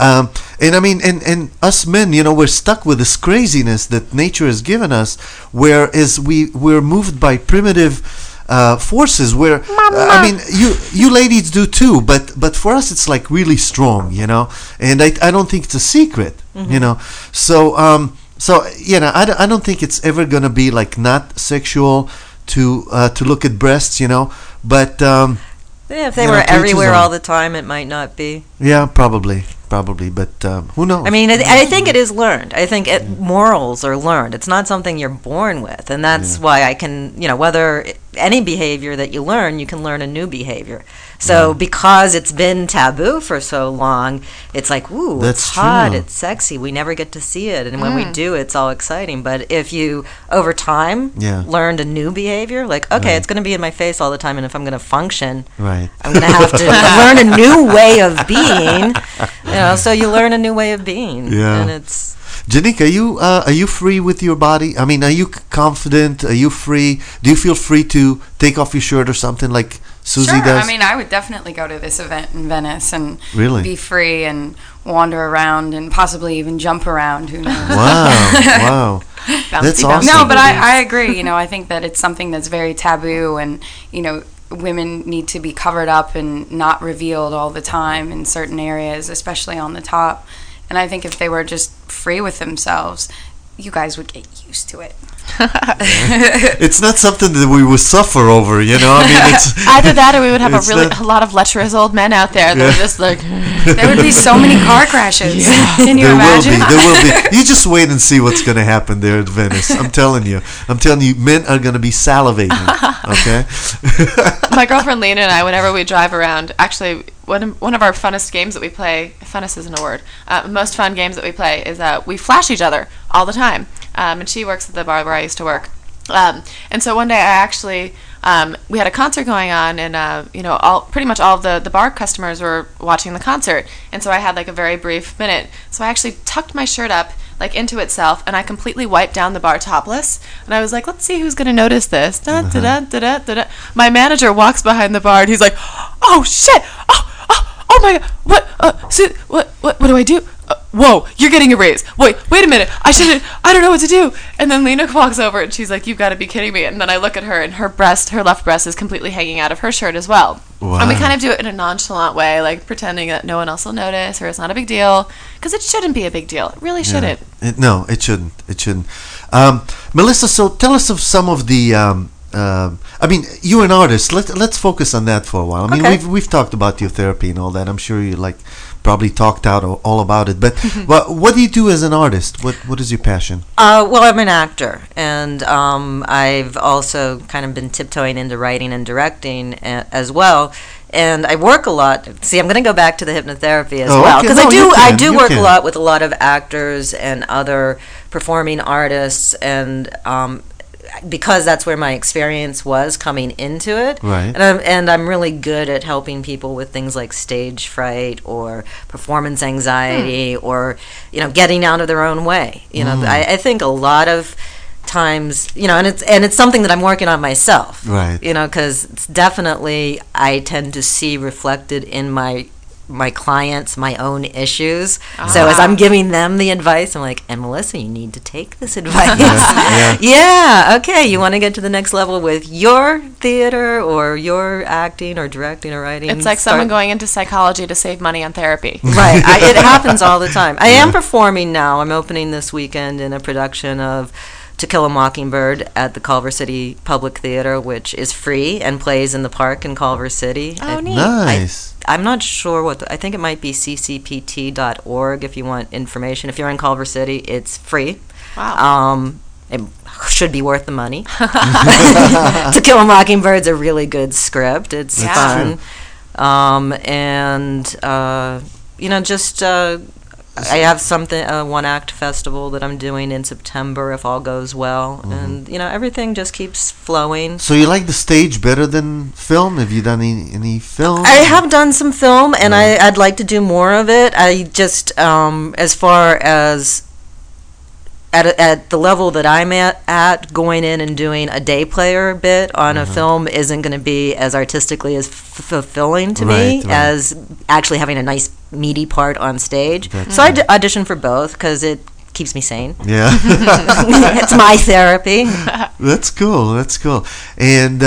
S4: and us men, we're stuck with this craziness that nature has given us, whereas we're moved by primitive forces where you ladies do too, but for us it's like really strong, and I don't think it's a secret, so I don't think it's ever gonna be like not sexual to look at breasts, but
S9: if they were everywhere all the time, it might not be.
S4: Yeah, probably, but who knows?
S9: I mean, I think it is learned. I think morals are learned. It's not something you're born with, and that's why I can, whether any behavior that you learn a new behavior. So because it's been taboo for so long, it's like, ooh,
S4: that's
S9: it's hot,
S4: true.
S9: it's sexy. We never get to see it, and when we do, it's all exciting. But if you, over time, learned a new behavior, like, okay, it's going to be in my face all the time, and if I'm going to function, I'm going to have to learn a new way of being. So you learn a new way of being, and it's.
S4: Janik, are you free with your body? I mean, are you confident? Are you free? Do you feel free to take off your shirt or something like Susie does?
S6: I mean, I would definitely go to this event in Venice and
S4: really
S6: be free and wander around and possibly even jump around. Who knows?
S4: Wow. That's awesome.
S6: No, but I agree. I think that it's something that's very taboo, and women need to be covered up and not revealed all the time in certain areas, especially on the top. And I think if they were just free with themselves, you guys would get used to it.
S4: It's not something that we would suffer over, I mean, it's
S5: either that or we would have a lot of lecherous old men out there that are just like
S6: there would be so many car crashes. Can you imagine?
S4: There will be. You just wait and see what's going to happen there at Venice. I'm telling you, men are going to be salivating. Okay.
S5: My girlfriend Lena and I, whenever we drive around, actually one of our funnest games that we play, funnest isn't a word, most fun games that we play is we flash each other all the time. And she works at the bar where I used to work. And so one day I actually, we had a concert going on, and pretty much all of the bar customers were watching the concert. And so I had like a very brief minute. So I actually tucked my shirt up like into itself, and I completely wiped down the bar topless. And I was like, let's see who's going to notice this. My manager walks behind the bar, and he's like, oh shit, oh my god, what do I do? Whoa, you're getting a raise. Wait a minute. I don't know what to do. And then Lena walks over and she's like, you've got to be kidding me. And then I look at her and her left breast is completely hanging out of her shirt as well.
S4: Wow.
S5: And we kind of do it in a nonchalant way, like pretending that no one else will notice or it's not a big deal. Because it shouldn't be a big deal. It really shouldn't.
S4: No, it shouldn't. It shouldn't. Melissa, so tell us of some of the... I mean, you're an artist. Let's focus on that for a while. I mean, we've talked about your therapy and all that. I'm sure you probably talked out all about it. But what do you do as an artist? What is your passion?
S9: Well, I'm an actor, and I've also kind of been tiptoeing into writing and directing as well. And I work a lot. See, I'm going to go back to the hypnotherapy as well, because I do work a lot with a lot of actors and other performing artists, and because that's where my experience was coming into it.
S4: Right.
S9: And I'm really good at helping people with things like stage fright or performance anxiety or, getting out of their own way. I think a lot of times, and it's something that I'm working on myself.
S4: Right.
S9: Because it's definitely, I tend to see reflected in my clients my own issues. So as I'm giving them the advice, I'm like, and Melissa, you need to take this advice. Yeah, okay, you want to get to the next level with your theater or your acting or directing or writing.
S5: It's like someone going into psychology to save money on therapy.
S9: Right, it happens all the time. I am performing now. I'm opening this weekend in a production of To Kill a Mockingbird at the Culver City Public Theater, which is free and plays in the park in Culver City.
S5: Oh, neat.
S4: Nice.
S9: I'm not sure I think it might be ccpt.org if you want information. If you're in Culver City, it's free.
S5: Wow.
S9: It should be worth the money. To Kill a Mockingbird's a really good script. It's fun. I have a one-act festival that I'm doing in September if all goes well. And, everything just keeps flowing.
S4: So you like the stage better than film? Have you done any film?
S9: I have done some film, and I'd like to do more of it. I just, as far as at the level that I'm at, going in and doing a day player bit on a film isn't going to be as artistically as fulfilling to me as actually having a nice meaty part on stage. So I audition for both because it keeps me sane.
S4: Yeah.
S9: It's my therapy.
S4: That's cool. And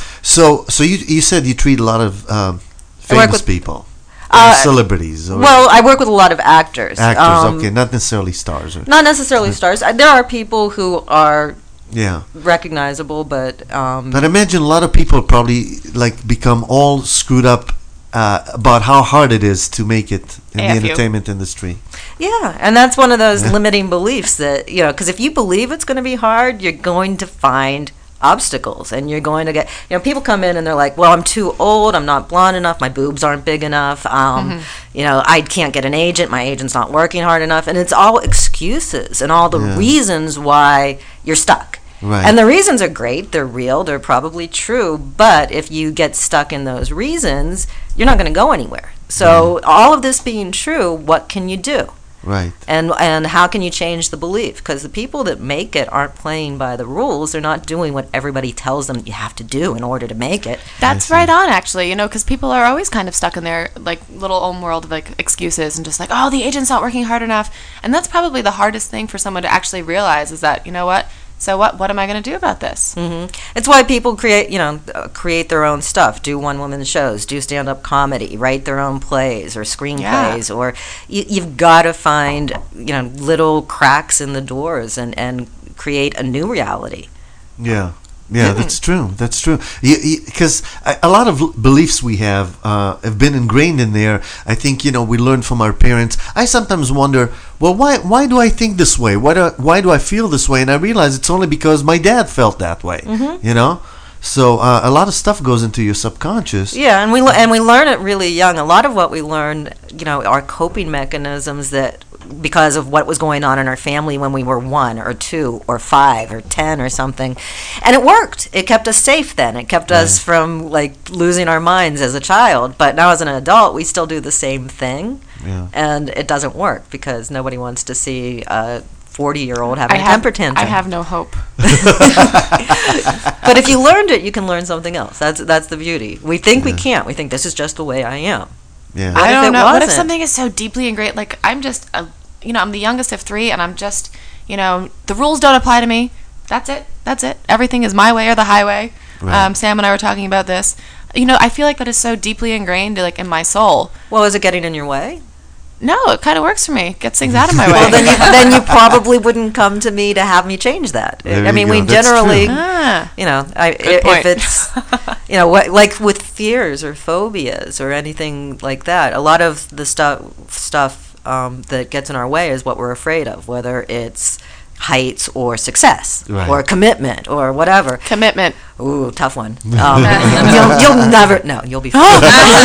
S4: so you said you treat a lot of famous people. Celebrities.
S9: Well, I work with a lot of actors.
S4: Okay, not necessarily stars.
S9: Not necessarily stars. There are people who are
S4: Yeah.
S9: recognizable, but
S4: But I imagine a lot of people probably like become all screwed up about how hard it is to make it in the entertainment industry.
S9: yeah, and that's one of those limiting beliefs that, you know, because if you believe it's going to be hard, you're going to find obstacles, and you're going to get, you know, people come in and they're like, well, I'm too old, I'm not blonde enough, my boobs aren't big enough, you know, I can't get an agent, my agent's not working hard enough, and it's all excuses and all the reasons why you're stuck.
S4: Right.
S9: And the reasons are great, they're real, they're probably true, but if you get stuck in those reasons, you're not going to go anywhere. So all of this being true, what can you do?
S4: Right.
S9: And how can you change the belief? Because the people that make it aren't playing by the rules. They're not doing what everybody tells them you have to do in order to make it.
S5: That's right on, actually, you know, because people are always kind of stuck in their, like, little own world of, like, excuses and just like, oh, the agent's not working hard enough. And that's probably the hardest thing for someone to actually realize is that, you know what? So what am I going to do about this?
S9: It's why people create their own stuff, do one-woman shows, do stand-up comedy, write their own plays or screenplays, or you've got to find, you know, little cracks in the doors and create a new reality.
S4: Yeah. Yeah, that's true. That's true. Because a lot of beliefs we have been ingrained in there. I think, you know, we learned from our parents. I sometimes wonder, well, why do I think this way? Why do I feel this way? And I realize it's only because my dad felt that way. You know. So a lot of stuff goes into your subconscious.
S9: Yeah, and we learn it really young. A lot of what we learn, you know, are coping mechanisms that, because of what was going on in our family when we were 1 or 2 or 5 or 10 or something. And it worked. It kept us safe then. It kept us from, like, losing our minds as a child. But now as an adult, we still do the same thing. Yeah. And it doesn't work because nobody wants to see a 40-year-old having a temper tantrum.
S5: I have no hope.
S9: But if you learned it, you can learn something else. That's the beauty. We think we can't. We think this is just the way I am.
S4: Yeah.
S5: I don't know. What if something is so deeply ingrained? Like, I'm just, I'm the youngest of 3, and I'm just, you know, the rules don't apply to me. That's it. Everything is my way or the highway. Right. Sam and I were talking about this. You know, I feel like that is so deeply ingrained, like, in my soul.
S9: Well, is it getting in your way?
S5: No, it kind of works for me. It gets things out of my way.
S9: Well, then you probably wouldn't come to me to have me change that. I mean, we generally, you know, if it's, you know, like with fears or phobias or anything like that, a lot of the stuff that gets in our way is what we're afraid of, whether it's heights or success
S4: Right.
S9: or commitment or whatever.
S5: Commitment.
S9: Ooh, tough one. You'll never. No, you'll be fine.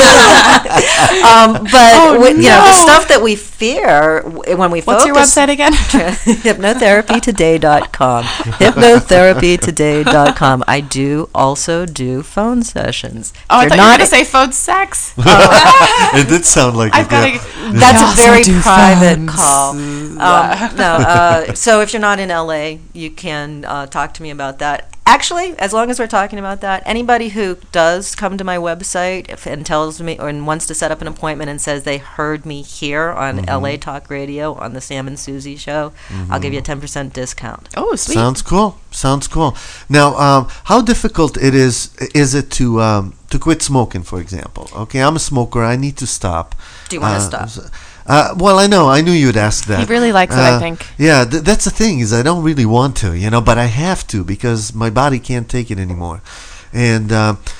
S9: But you know, the stuff that we fear when we
S5: What's
S9: focus.
S5: your website again?
S9: Hypnotherapytoday.com. Hypnotherapytoday.com. I do also do phone sessions.
S5: Oh, I
S9: They're
S5: thought you were
S9: not-
S5: going to say phone sex.
S4: It did sound like
S5: I've
S4: it.
S5: got
S4: Yeah.
S5: to.
S9: That's a
S5: also
S9: very
S5: do
S9: private
S5: phones.
S9: call. So if you're not in LA, you can talk to me about that. Actually, as long as we're talking about that, anybody who does come to my website and tells me or wants to set up an appointment and says they heard me here on LA Talk Radio on the Sam and Susie show, I'll give you a 10% discount.
S5: Oh, sweet.
S4: Sounds cool. Sounds cool. Now, how difficult is it to quit smoking, for example? Okay, I'm a smoker. I need to stop.
S9: Do you want to stop?
S4: Well, I know. I knew you'd ask that.
S5: He really likes it, I think.
S4: Yeah, that's the thing is I don't really want to, but I have to because my body can't take it anymore. And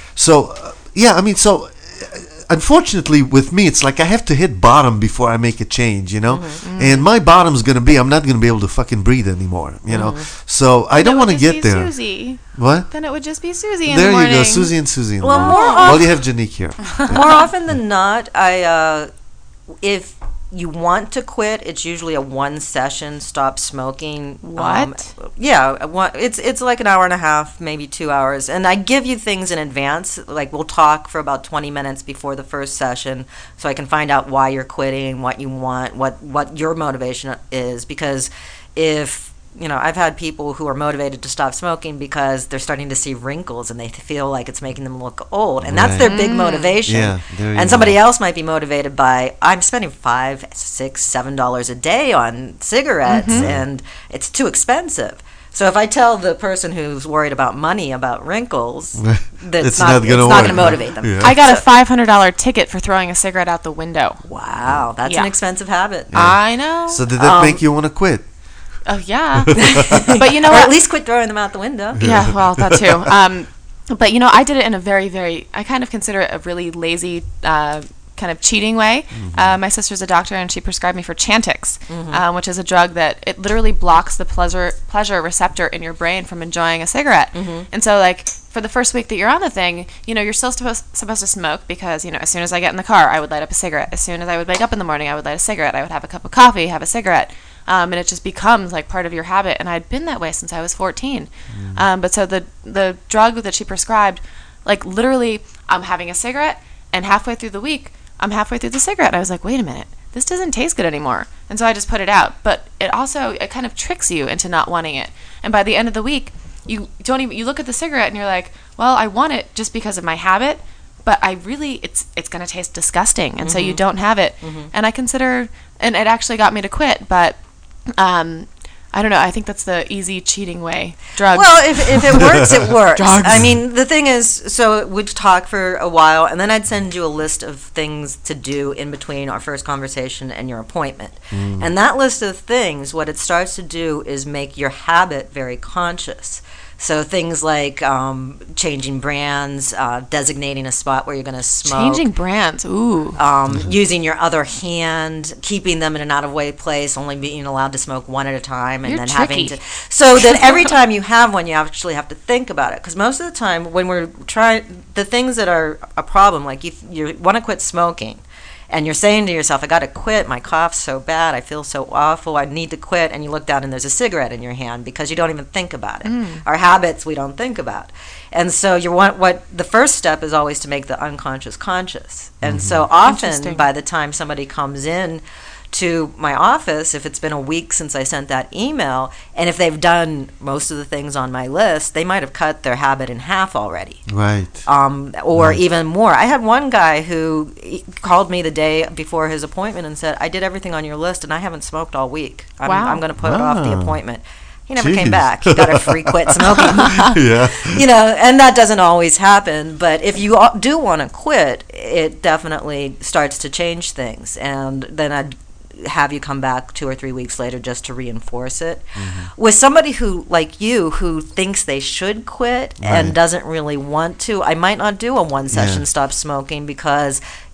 S4: unfortunately with me, it's like I have to hit bottom before I make a change, And my bottom's going to be I'm not going to be able to fucking breathe anymore, So I don't want to get there.
S5: Susie.
S4: What?
S5: Then it would just be Susie in
S4: There
S5: the morning.
S4: you go, Susie and Susie in the
S9: Well,
S4: morning.
S9: more
S4: Well, you have Janique here.
S9: More often than not, if you want to quit, it's usually a one session stop smoking.
S5: What?
S9: It's like an hour and a half, maybe 2 hours, and I give you things in advance. Like we'll talk for about 20 minutes before the first session, so I can find out why you're quitting, what you want, what your motivation is. Because if I've had people who are motivated to stop smoking because they're starting to see wrinkles and they feel like it's making them look old. And that's their big motivation.
S4: Yeah, there you
S9: and somebody
S4: go.
S9: else might be motivated by, I'm spending $5, $6, $7 a day on cigarettes and it's too expensive. So if I tell the person who's worried about money about wrinkles, that's
S4: It's
S9: not
S4: not gonna
S9: going to
S4: work.
S9: motivate them.
S4: Yeah.
S5: I got a $500 ticket for throwing a cigarette out the window.
S9: Wow, that's
S5: Yeah.
S9: an expensive habit.
S5: I know.
S4: So did that make you want to quit?
S5: Oh, yeah. But you know
S9: Or
S5: what?
S9: at least quit throwing them out the window.
S5: Yeah, well, that too. But I did it in a I kind of consider it a really lazy, kind of cheating way. My sister's a doctor, and she prescribed me for Chantix, which is a drug that it literally blocks the pleasure receptor in your brain from enjoying a cigarette. And so, for the first week that you're on the thing, you're still supposed to smoke because, as soon as I get in the car, I would light up a cigarette. As soon as I would wake up in the morning, I would light a cigarette. I would have a cup of coffee, have a cigarette. And it just becomes part of your habit. And I'd been that way since I was 14. But so the drug that she prescribed, literally, I'm having a cigarette, and halfway through the week, I'm halfway through the cigarette. And I was like, wait a minute, this doesn't taste good anymore. And so I just put it out. But it kind of tricks you into not wanting it. And by the end of the week, you look at the cigarette and you're like, well, I want it just because of my habit. But it's going to taste disgusting. And so you don't have it. And I consider, and it actually got me to quit, but I don't know. I think that's the easy cheating way. Drugs.
S9: Well, if it works, it works.
S5: Drugs.
S9: I mean, the thing is, so we'd talk for a while, and then I'd send you a list of things to do in between our first conversation and your appointment. And that list of things, what it starts to do is make your habit very conscious. So things like changing brands, designating a spot where you're going to smoke.
S5: Changing brands. Ooh.
S9: Using your other hand, keeping them in an out-of-way place, only being allowed to smoke one at a time, and
S5: You're
S9: then
S5: tricky.
S9: having to. So that every time you have one, you actually have to think about it. Because most of the time, when we're trying, the things that are a problem, like you want to quit smoking, and you're saying to yourself, I got to quit, my cough's so bad, I feel so awful, I need to quit, and you look down and there's a cigarette in your hand because you don't even think about it. Our habits we don't think about. And so what the first step is always to make the unconscious conscious. And so often
S5: Interesting.
S9: by the time somebody comes in to my office, if it's been a week since I sent that email, and if they've done most of the things on my list, they might have cut their habit in half already.
S4: Right.
S9: Or even more. I had one guy who called me the day before his appointment and said, I did everything on your list and I haven't smoked all week.
S5: Wow.
S9: I'm going to put it off the
S4: Wow.
S9: appointment. He never
S4: Jeez.
S9: came back. He got a free quit smoking.
S4: Yeah.
S9: And that doesn't always happen. But if you do want to quit, it definitely starts to change things. And then I'd have you come back 2 or 3 weeks later just to reinforce it. With somebody who, like you, who thinks they should quit
S4: Right.
S9: and doesn't really want to, I might not do a one session
S4: Yeah.
S9: stop smoking because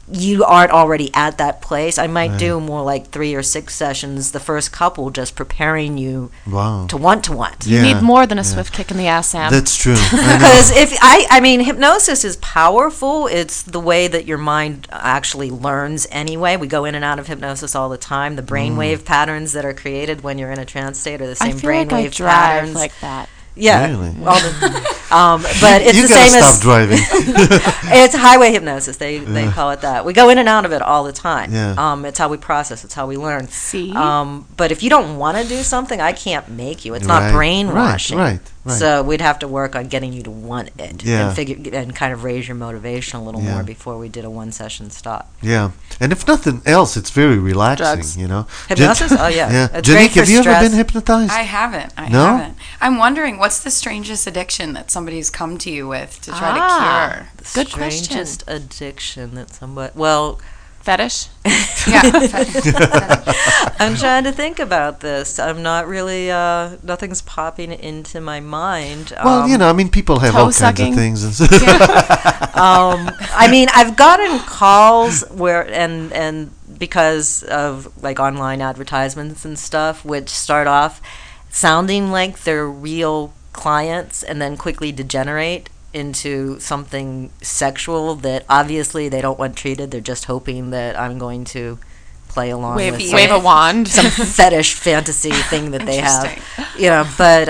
S9: you aren't already at that place, I might do more like 3 or 6 sessions, the first couple, just preparing you to want.
S5: You need more than a swift kick in the ass, Sam.
S4: That's true.
S9: Because I mean, hypnosis is powerful. It's the way that your mind actually learns anyway. We go in and out of hypnosis all the time. The brainwave patterns that are created when you're in a trance state are the same brainwave patterns.
S5: Like that.
S9: Yeah.
S4: Really?
S9: But it's
S4: You
S9: the
S4: gotta
S9: same
S4: stop
S9: as
S4: driving.
S9: it's highway hypnosis. They call it that. We go in and out of it all the time.
S4: Yeah.
S9: It's how we process. It's how we learn.
S5: See?
S9: But if you don't want to do something, I can't make you. It's not
S4: Right.
S9: brainwashing.
S4: Right.
S9: So we'd have to work on getting you to want it
S4: Yeah.
S9: and kind of raise your motivation a little
S4: Yeah.
S9: more before we did a 1-session stop.
S4: Yeah. And if nothing else, it's very relaxing,
S5: Drugs.
S4: you know.
S9: Hypnosis? Oh, yeah. It's
S4: Janique,
S9: great for
S4: have you ever
S9: stress.
S4: been hypnotized?
S6: I haven't.
S4: No?
S6: haven't. I'm wondering, what's the strangest addiction that somebody's come to you with to try to cure?
S5: Good question.
S9: Strangest addiction that somebody... Well...
S5: Fetish?
S6: Yeah.
S9: I'm trying to think about this. I'm not really... nothing's popping into my mind.
S4: Well, you know, I mean, people have all
S5: toe-sucking?
S4: kinds of things.
S9: I mean, I've gotten calls where... And because of, like, online advertisements and stuff, which start off sounding like they're real clients and then quickly degenerate into something sexual that obviously they don't want treated. They're just hoping that I'm going to play along with
S5: Wave a wand.
S9: some fetish fantasy thing that they have.
S6: Interesting.
S9: You know, but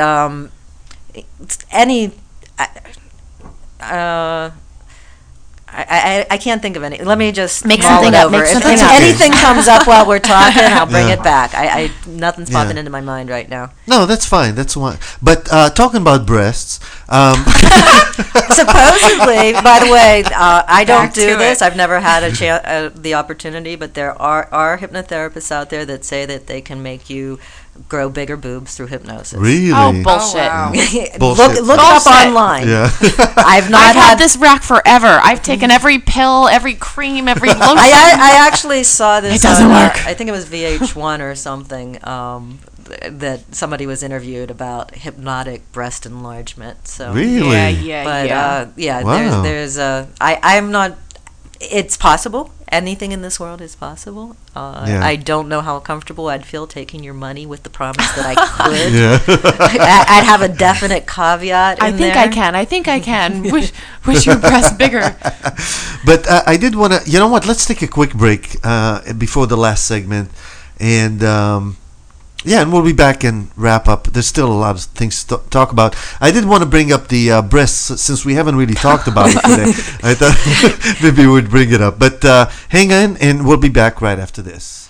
S9: I can't think of any. Let me just
S5: Make
S9: mull
S5: something
S9: it
S5: up,
S9: over.
S5: make
S9: If
S5: something up.
S9: anything comes up while we're talking, I'll bring
S4: Yeah.
S9: it back. Nothing's
S4: Yeah.
S9: popping into my mind right now.
S4: No, that's fine. That's one. But talking about breasts,
S9: Supposedly, by the way, I don't
S6: Back
S9: do
S6: to
S9: this.
S6: it.
S9: I've never had the opportunity, but there are hypnotherapists out there that say that they can make you grow bigger boobs through hypnosis.
S4: really?
S5: Oh, bullshit.
S6: wow.
S4: Bullshit.
S9: Look it up
S5: Bullshit.
S9: online.
S4: Yeah.
S9: I've not
S5: I've had this rack forever. I've taken every pill, every cream, every lotion.
S9: I actually saw this.
S5: It doesn't
S9: on,
S5: work.
S9: I think it was VH1 or something. That somebody was interviewed about hypnotic breast enlargement. So
S4: Really?
S9: but
S4: Wow.
S9: there's I'm not. It's possible. Anything in this world is possible.
S4: Yeah.
S9: I don't know how comfortable I'd feel taking your money with the promise that I could.
S4: Yeah.
S9: I'd have a definite caveat.
S5: I
S9: in
S5: think
S9: there.
S5: I think I can. Wish your breast bigger.
S4: But I did want to, you know what? Let's take a quick break before the last segment, and and we'll be back and wrap up. There's still a lot of things to talk about. I did want to bring up the breasts since we haven't really talked about it today. I thought maybe we'd bring it up, but hang on, and we'll be back right after this.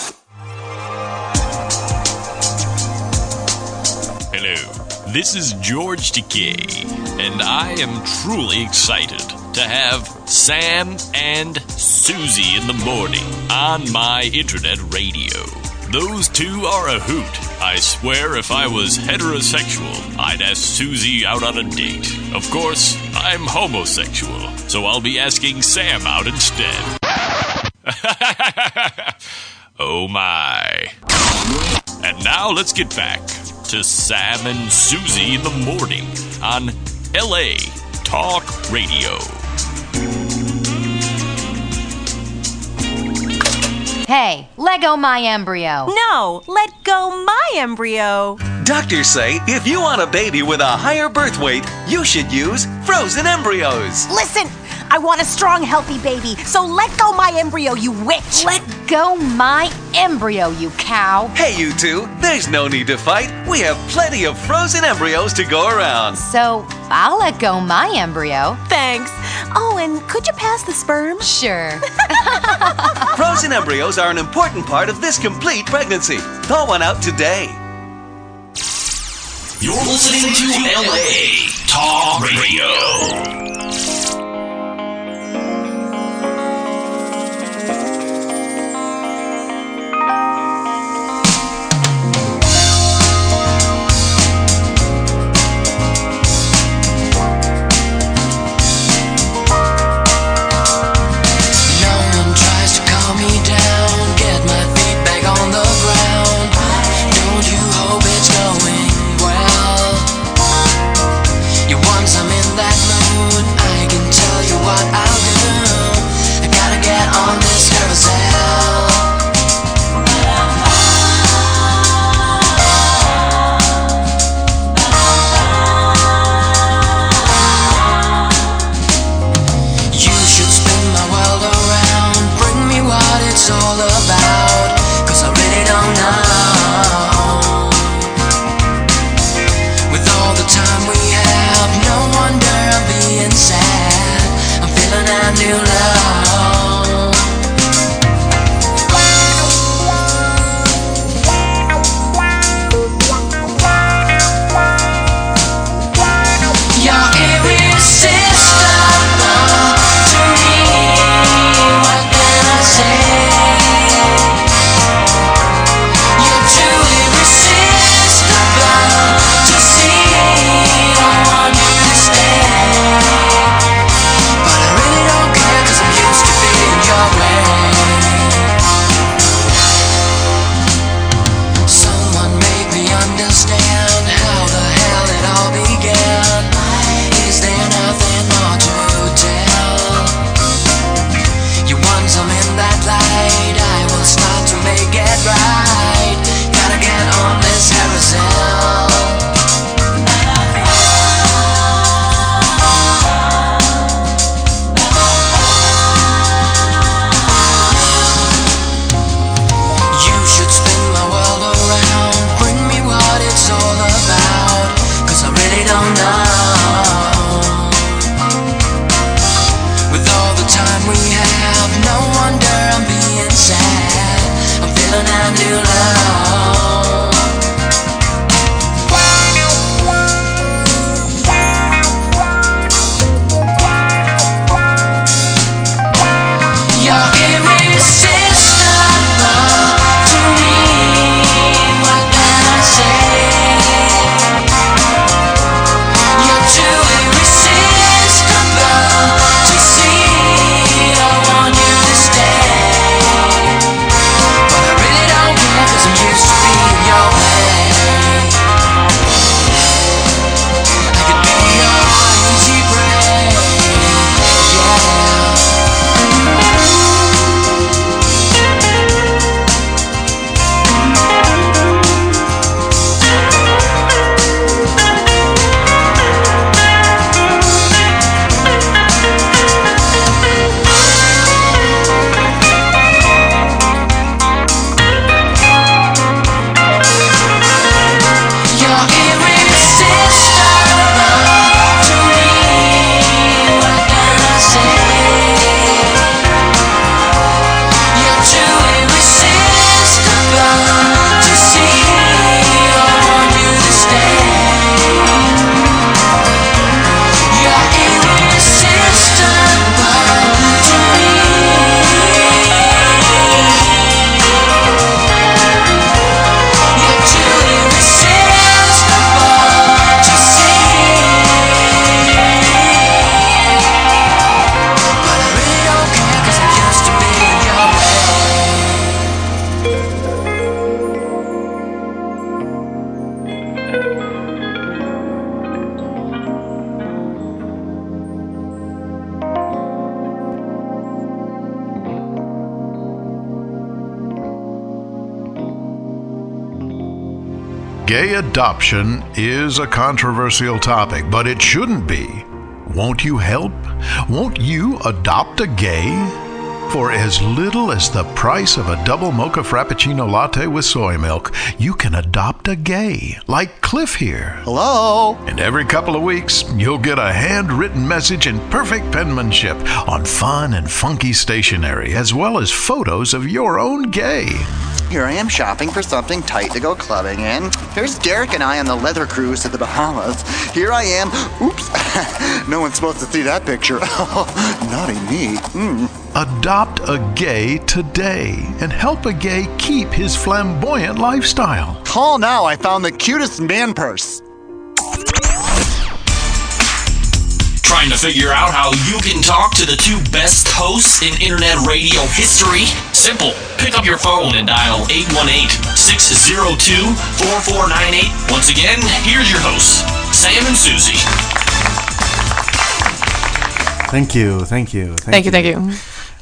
S1: Hello, this is George Takei, and I am truly excited to have Sam and Susie in the morning on my internet radio. Those two are a hoot. I swear if I was heterosexual, I'd ask Susie out on a date. Of course, I'm homosexual, so I'll be asking Sam out instead. Oh my. And now let's get back to Sam and Susie in the morning on LA Talk Radio.
S10: Hey, let go my embryo.
S11: No, let go my embryo.
S7: Doctors say if you want a baby with a higher birth weight, you should use frozen embryos.
S11: Listen, I want a strong, healthy baby, so let go my embryo, you witch.
S10: Let go my embryo, you cow.
S7: Hey, you two, there's no need to fight. We have plenty of frozen embryos to go around.
S10: So, I'll let go my embryo.
S11: Thanks. Oh, and could you pass the sperm?
S10: Sure.
S7: Frozen embryos are an important part of this complete pregnancy. Thaw one out today.
S1: You're listening to LA Talk Radio.
S8: No one tries to calm me down, get my feet back on the ground. Don't you hope it's going well? You want some in that mood?
S12: Gay adoption is a controversial topic, but it shouldn't be. Won't you help? Won't you adopt a gay? For as little as the price of a double mocha frappuccino latte with soy milk, you can adopt a gay, like Cliff here.
S13: Hello?
S12: And every couple of weeks, you'll get a handwritten message in perfect penmanship on fun and funky stationery, as well as photos of your own gay.
S13: Here I am shopping for something tight to go clubbing in. Here's Derek and I on the leather cruise to the Bahamas. Here I am. Oops. No one's supposed to see that picture. Naughty me.
S12: Adopt a gay today and help a gay keep his flamboyant lifestyle.
S13: Call now. I found the cutest man purse.
S1: Trying to figure out how you can talk to the two best hosts in internet radio history? Simple. Pick up your phone and dial 818-602-4498. Once again, here's your hosts, Sam and Susie.
S4: Thank you.
S5: Thank you.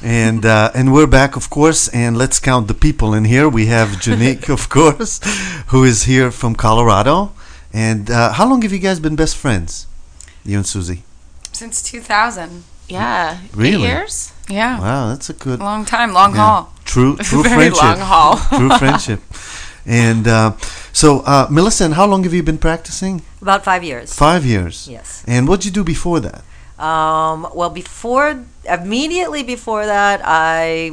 S4: And we're back, of course, and let's count the people in here. We have Janique, of course, who is here from Colorado. And how long have you guys been best friends, you and Susie?
S6: Since 2000.
S5: Yeah.
S4: Really?
S5: 8 years?
S6: Yeah.
S4: Wow, that's a good...
S6: Long time, long haul.
S4: True
S5: Very
S4: friendship.
S5: long haul.
S4: True friendship. And so, Melissa, and how long have you been practicing?
S9: About 5 years.
S4: 5 years?
S9: Yes.
S4: And what did you do before that?
S9: Well, immediately before that, I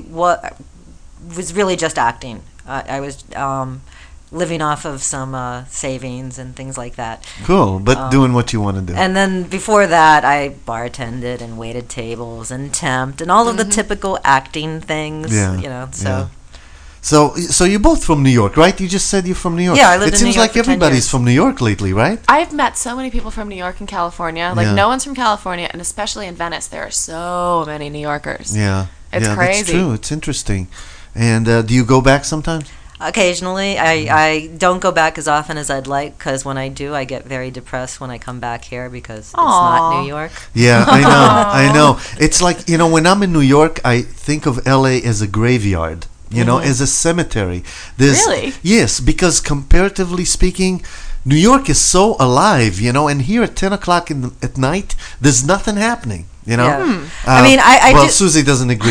S9: was really just acting. I was living off of some savings and things like that.
S4: Cool, but doing what you want to do.
S9: And then before that, I bartended and waited tables and temped and all of the typical acting things.
S4: Yeah.
S9: You know, so.
S4: So you're both from New York, right? You just said you're from New York.
S9: Yeah, I lived
S4: It
S9: in New
S4: seems
S9: York
S4: like
S9: for 10
S4: everybody's
S9: years.
S4: from New York lately, right?
S5: I've met so many people from New York and California. Like,
S4: Yeah.
S5: no one's from California, and especially in Venice, there are so many New Yorkers.
S4: Yeah.
S5: It's crazy.
S4: That's true. It's interesting. And do you go back sometimes?
S9: Occasionally. I don't go back as often as I'd like because when I do, I get very depressed when I come back here because it's not New York.
S4: Yeah, I know. It's like, when I'm in New York, I think of LA as a graveyard. As a cemetery.
S5: Really?
S4: Yes, because comparatively speaking, New York is so alive, and here at 10 o'clock at night, there's nothing happening,
S9: Yeah. I mean,
S4: well, Susie doesn't agree.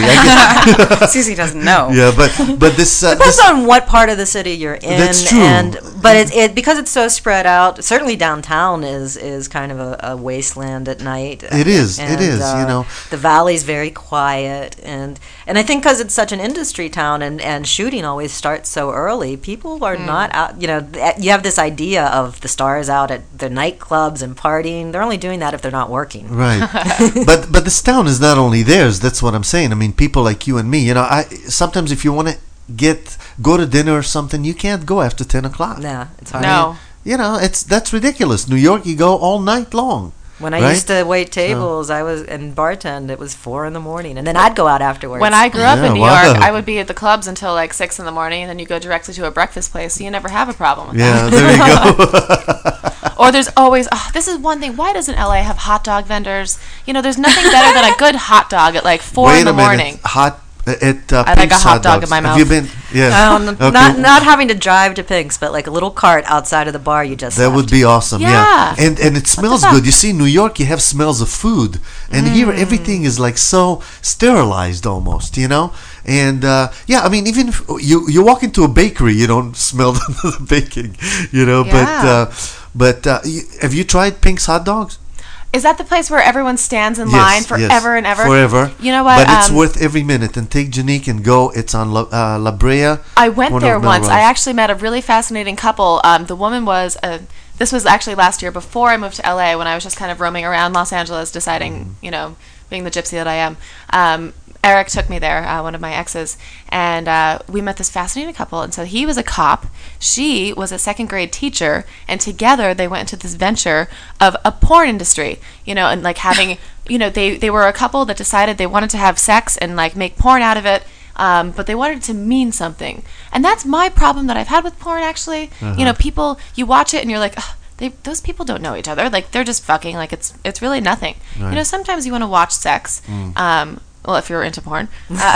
S6: Susie doesn't know.
S4: Yeah, but this...
S9: Depends on what part of the city you're in.
S4: That's true.
S9: But it because it's so spread out, certainly downtown is kind of a wasteland at night.
S4: It is,
S9: and, The valley's very quiet. And I think because it's such an industry town and shooting always starts so early, people are not out, you have this idea of the stars out at the nightclubs and partying. They're only doing that if they're not working.
S4: Right. But this town is not only theirs. That's what I'm saying. I mean, people like you and me. I sometimes if you want to go to dinner or something, you can't go after 10 o'clock.
S9: Yeah, it's hard.
S5: No.
S4: That's ridiculous. New York, you go all night long.
S9: When I used to wait tables, I was and bartend. It was 4 a.m, and then I'd go out afterwards.
S5: When I grew up in New York, I would be at the clubs until like 6 a.m, and then you go directly to a breakfast place, so you never have a problem with that.
S4: Yeah, there you go.
S5: Or there's always, this is one thing. Why doesn't LA have hot dog vendors? There's nothing better than a good hot dog at like 4
S4: Wait
S5: in the
S4: a minute.
S5: morning.
S4: I
S5: like a hot dog in my mouth.
S4: Have you been? Yeah. Okay.
S9: Not having to drive to Pink's, but like a little cart outside of the bar you just
S4: That
S9: left.
S4: would be awesome.
S5: Yeah.
S4: And it smells good. You see, in New York, you have smells of food, and here everything is like so sterilized almost. And I mean, even if you walk into a bakery, you don't smell the baking.
S5: Yeah.
S4: But have you tried Pink's hot dogs?
S5: Is that the place where everyone stands in line forever and ever?
S4: Forever.
S5: You know what?
S4: But it's worth every minute. And take Janique and go. It's on La Brea.
S5: I went there once.
S4: Melrose.
S5: I actually met a really fascinating couple. The woman was this was actually last year before I moved to LA when I was just kind of roaming around Los Angeles deciding, being the gypsy that I am. Eric took me there, one of my exes, and we met this fascinating couple. And so he was a cop, she was a second grade teacher, and together they went into this venture of a porn industry, and like having, they were a couple that decided they wanted to have sex and like make porn out of it. But they wanted it to mean something. And that's my problem that I've had with porn, actually. People, you watch it and you're like, those people don't know each other. Like, they're just fucking. Like, it's really nothing. Right. Sometimes you want to watch sex. well, if you're into porn,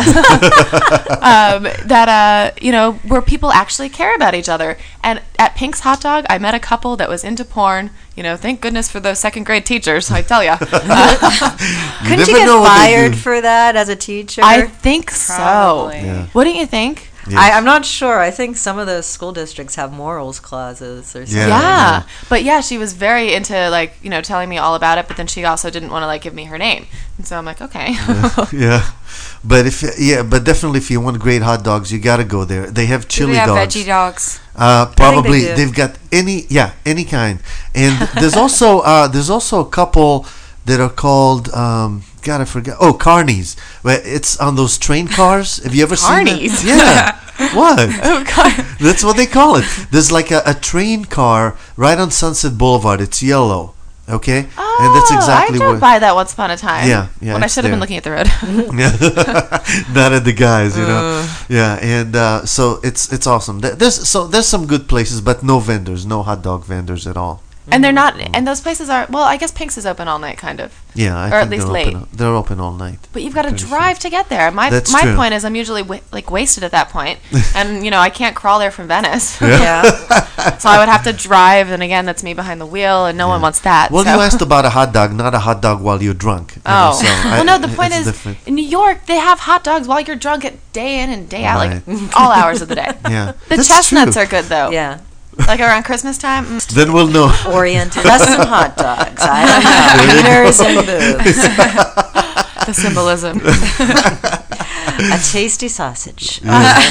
S5: where people actually care about each other. And at Pink's Hot Dog, I met a couple that was into porn. Thank goodness for those second grade teachers, I tell ya.
S9: Couldn't you get fired for that as a teacher?
S5: I think so.
S9: Yeah.
S5: Wouldn't you think?
S9: Yeah. I'm not sure. I think some of the school districts have morals clauses or something.
S5: Yeah. But yeah, she was very into telling me all about it, but then she also didn't want to give me her name. And so I'm like, okay.
S4: Yeah. But definitely if you want great hot dogs, you got to go there. They have chili
S6: dogs.
S4: dogs.
S6: Veggie dogs.
S4: Probably they've got any kind. And there's also a couple that are called God, I forgot. Oh, carnies. It's on those train cars. Have you ever seen
S5: carnies?
S4: Yeah. What?
S5: Oh, God.
S4: That's what they call it. There's like a train car right on Sunset Boulevard. It's yellow. Okay?
S5: Oh,
S4: and that's exactly
S5: I drove by that once upon a time.
S4: Yeah.
S5: When I should have been looking at the road.
S4: Not at the guys, Yeah, and so it's awesome. There's some good places, but no vendors, no hot dog vendors at all.
S5: And they're not, and those places are, well, I guess Pink's is open all night, kind of.
S4: Yeah, I
S5: or
S4: think
S5: at least
S4: they're
S5: late.
S4: They're open all night.
S5: But you've got to drive to get there. My
S4: true.
S5: point is, I'm usually wasted at that point, and I can't crawl there from Venice.
S9: Yeah.
S5: So I would have to drive, and again, that's me behind the wheel, and no one wants that.
S4: Well,
S5: so.
S4: you asked about a hot dog, not a hot dog while you're drunk.
S5: The point is,
S4: different.
S5: in New York, they have hot dogs while you're drunk day in and day out, like all hours of the day.
S4: Yeah,
S5: the
S4: that's
S5: chestnuts
S4: true.
S5: are good though.
S9: Yeah.
S5: Like around Christmas time.
S4: Then we'll know.
S9: Oriented custom hot dogs. I don't know. Wieners and boobs.
S5: The symbolism.
S9: A tasty sausage.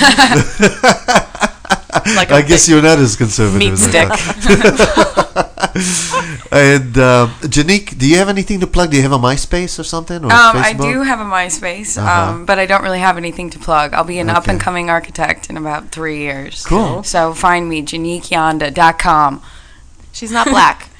S5: Like
S4: I guess you're not as conservative.
S5: Meat stick.
S4: And Janique, do you have anything to plug? Do you have a MySpace or something? Or
S6: I
S4: Facebook?
S6: do have a MySpace, but I don't really have anything to plug. I'll be an up-and-coming architect in about 3 years.
S4: Cool.
S6: So find me, JaniqueYonda.com.
S5: She's not black.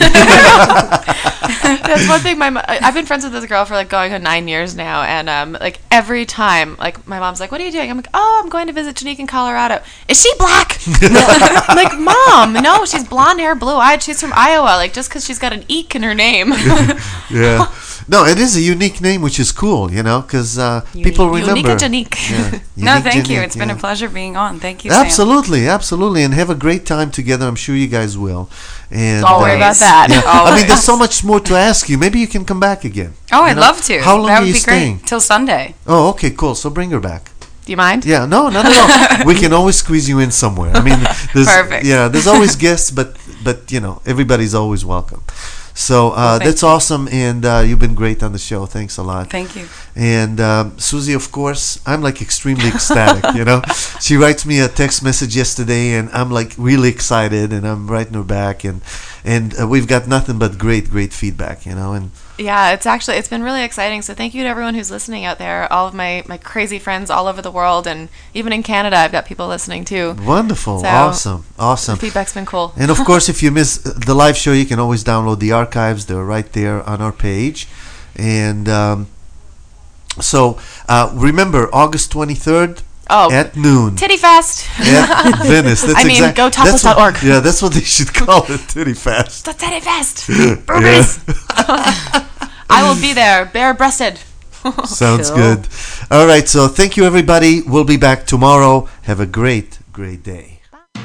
S5: That's one thing. I've been friends with this girl for going on 9 years now, and every time, my mom's like, "What are you doing?" I'm like, "Oh, I'm going to visit Janique in Colorado." Is she black? I'm like, Mom, no, she's blonde hair, blue eyed. She's from Iowa. Just because she's got an eek in her name.
S4: Yeah. No, it is a unique name, which is cool, because people remember.
S5: Unique Janique.
S4: Yeah.
S6: No, thank you.
S4: Janique,
S6: It's been a pleasure being on. Thank you, Sam.
S4: Absolutely, and have a great time together. I'm sure you guys will. And
S6: don't worry about that.
S4: Yeah. I mean, there's so much more to ask you. Maybe you can come back again.
S6: Oh, I'd love to.
S4: How long
S6: that
S4: are
S6: would
S4: you
S6: be
S4: staying?
S6: Great. Till Sunday.
S4: Oh, okay, cool. So bring her back.
S5: Do you mind?
S4: Yeah, no, not at all. We can always squeeze you in somewhere. I mean,
S6: Perfect.
S4: Yeah, there's always guests, but everybody's always welcome. So that's awesome, and you've been great on the show. Thanks a lot.
S6: Thank you.
S4: And Susie, of course, I'm extremely ecstatic. She writes me a text message yesterday, and I'm really excited, and I'm writing her back, and we've got nothing but great feedback. And
S5: yeah, it's been really exciting. So thank you to everyone who's listening out there. All of my crazy friends all over the world, and even in Canada, I've got people listening too.
S4: Wonderful,
S5: so
S4: awesome.
S5: The feedback's been cool.
S4: And of course, if you miss the live show, you can always download the archives. They're right there on our page. And so remember, August 23rd. At noon.
S5: Titty Fest.
S4: At Venice. That's
S5: go topless.org.
S4: Yeah, that's what they should call it, Titty Fest.
S5: The Titty Fest. Boobies. I will be there, bare-breasted.
S4: Sounds good. All right, so thank you, everybody. We'll be back tomorrow. Have a great day.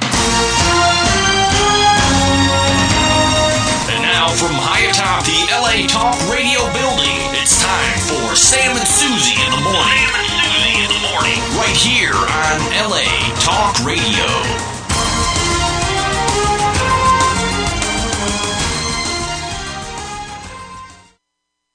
S1: And now from high atop the LA Talk Radio building, it's time for Sam and Susie in the morning. Right here on LA Talk Radio.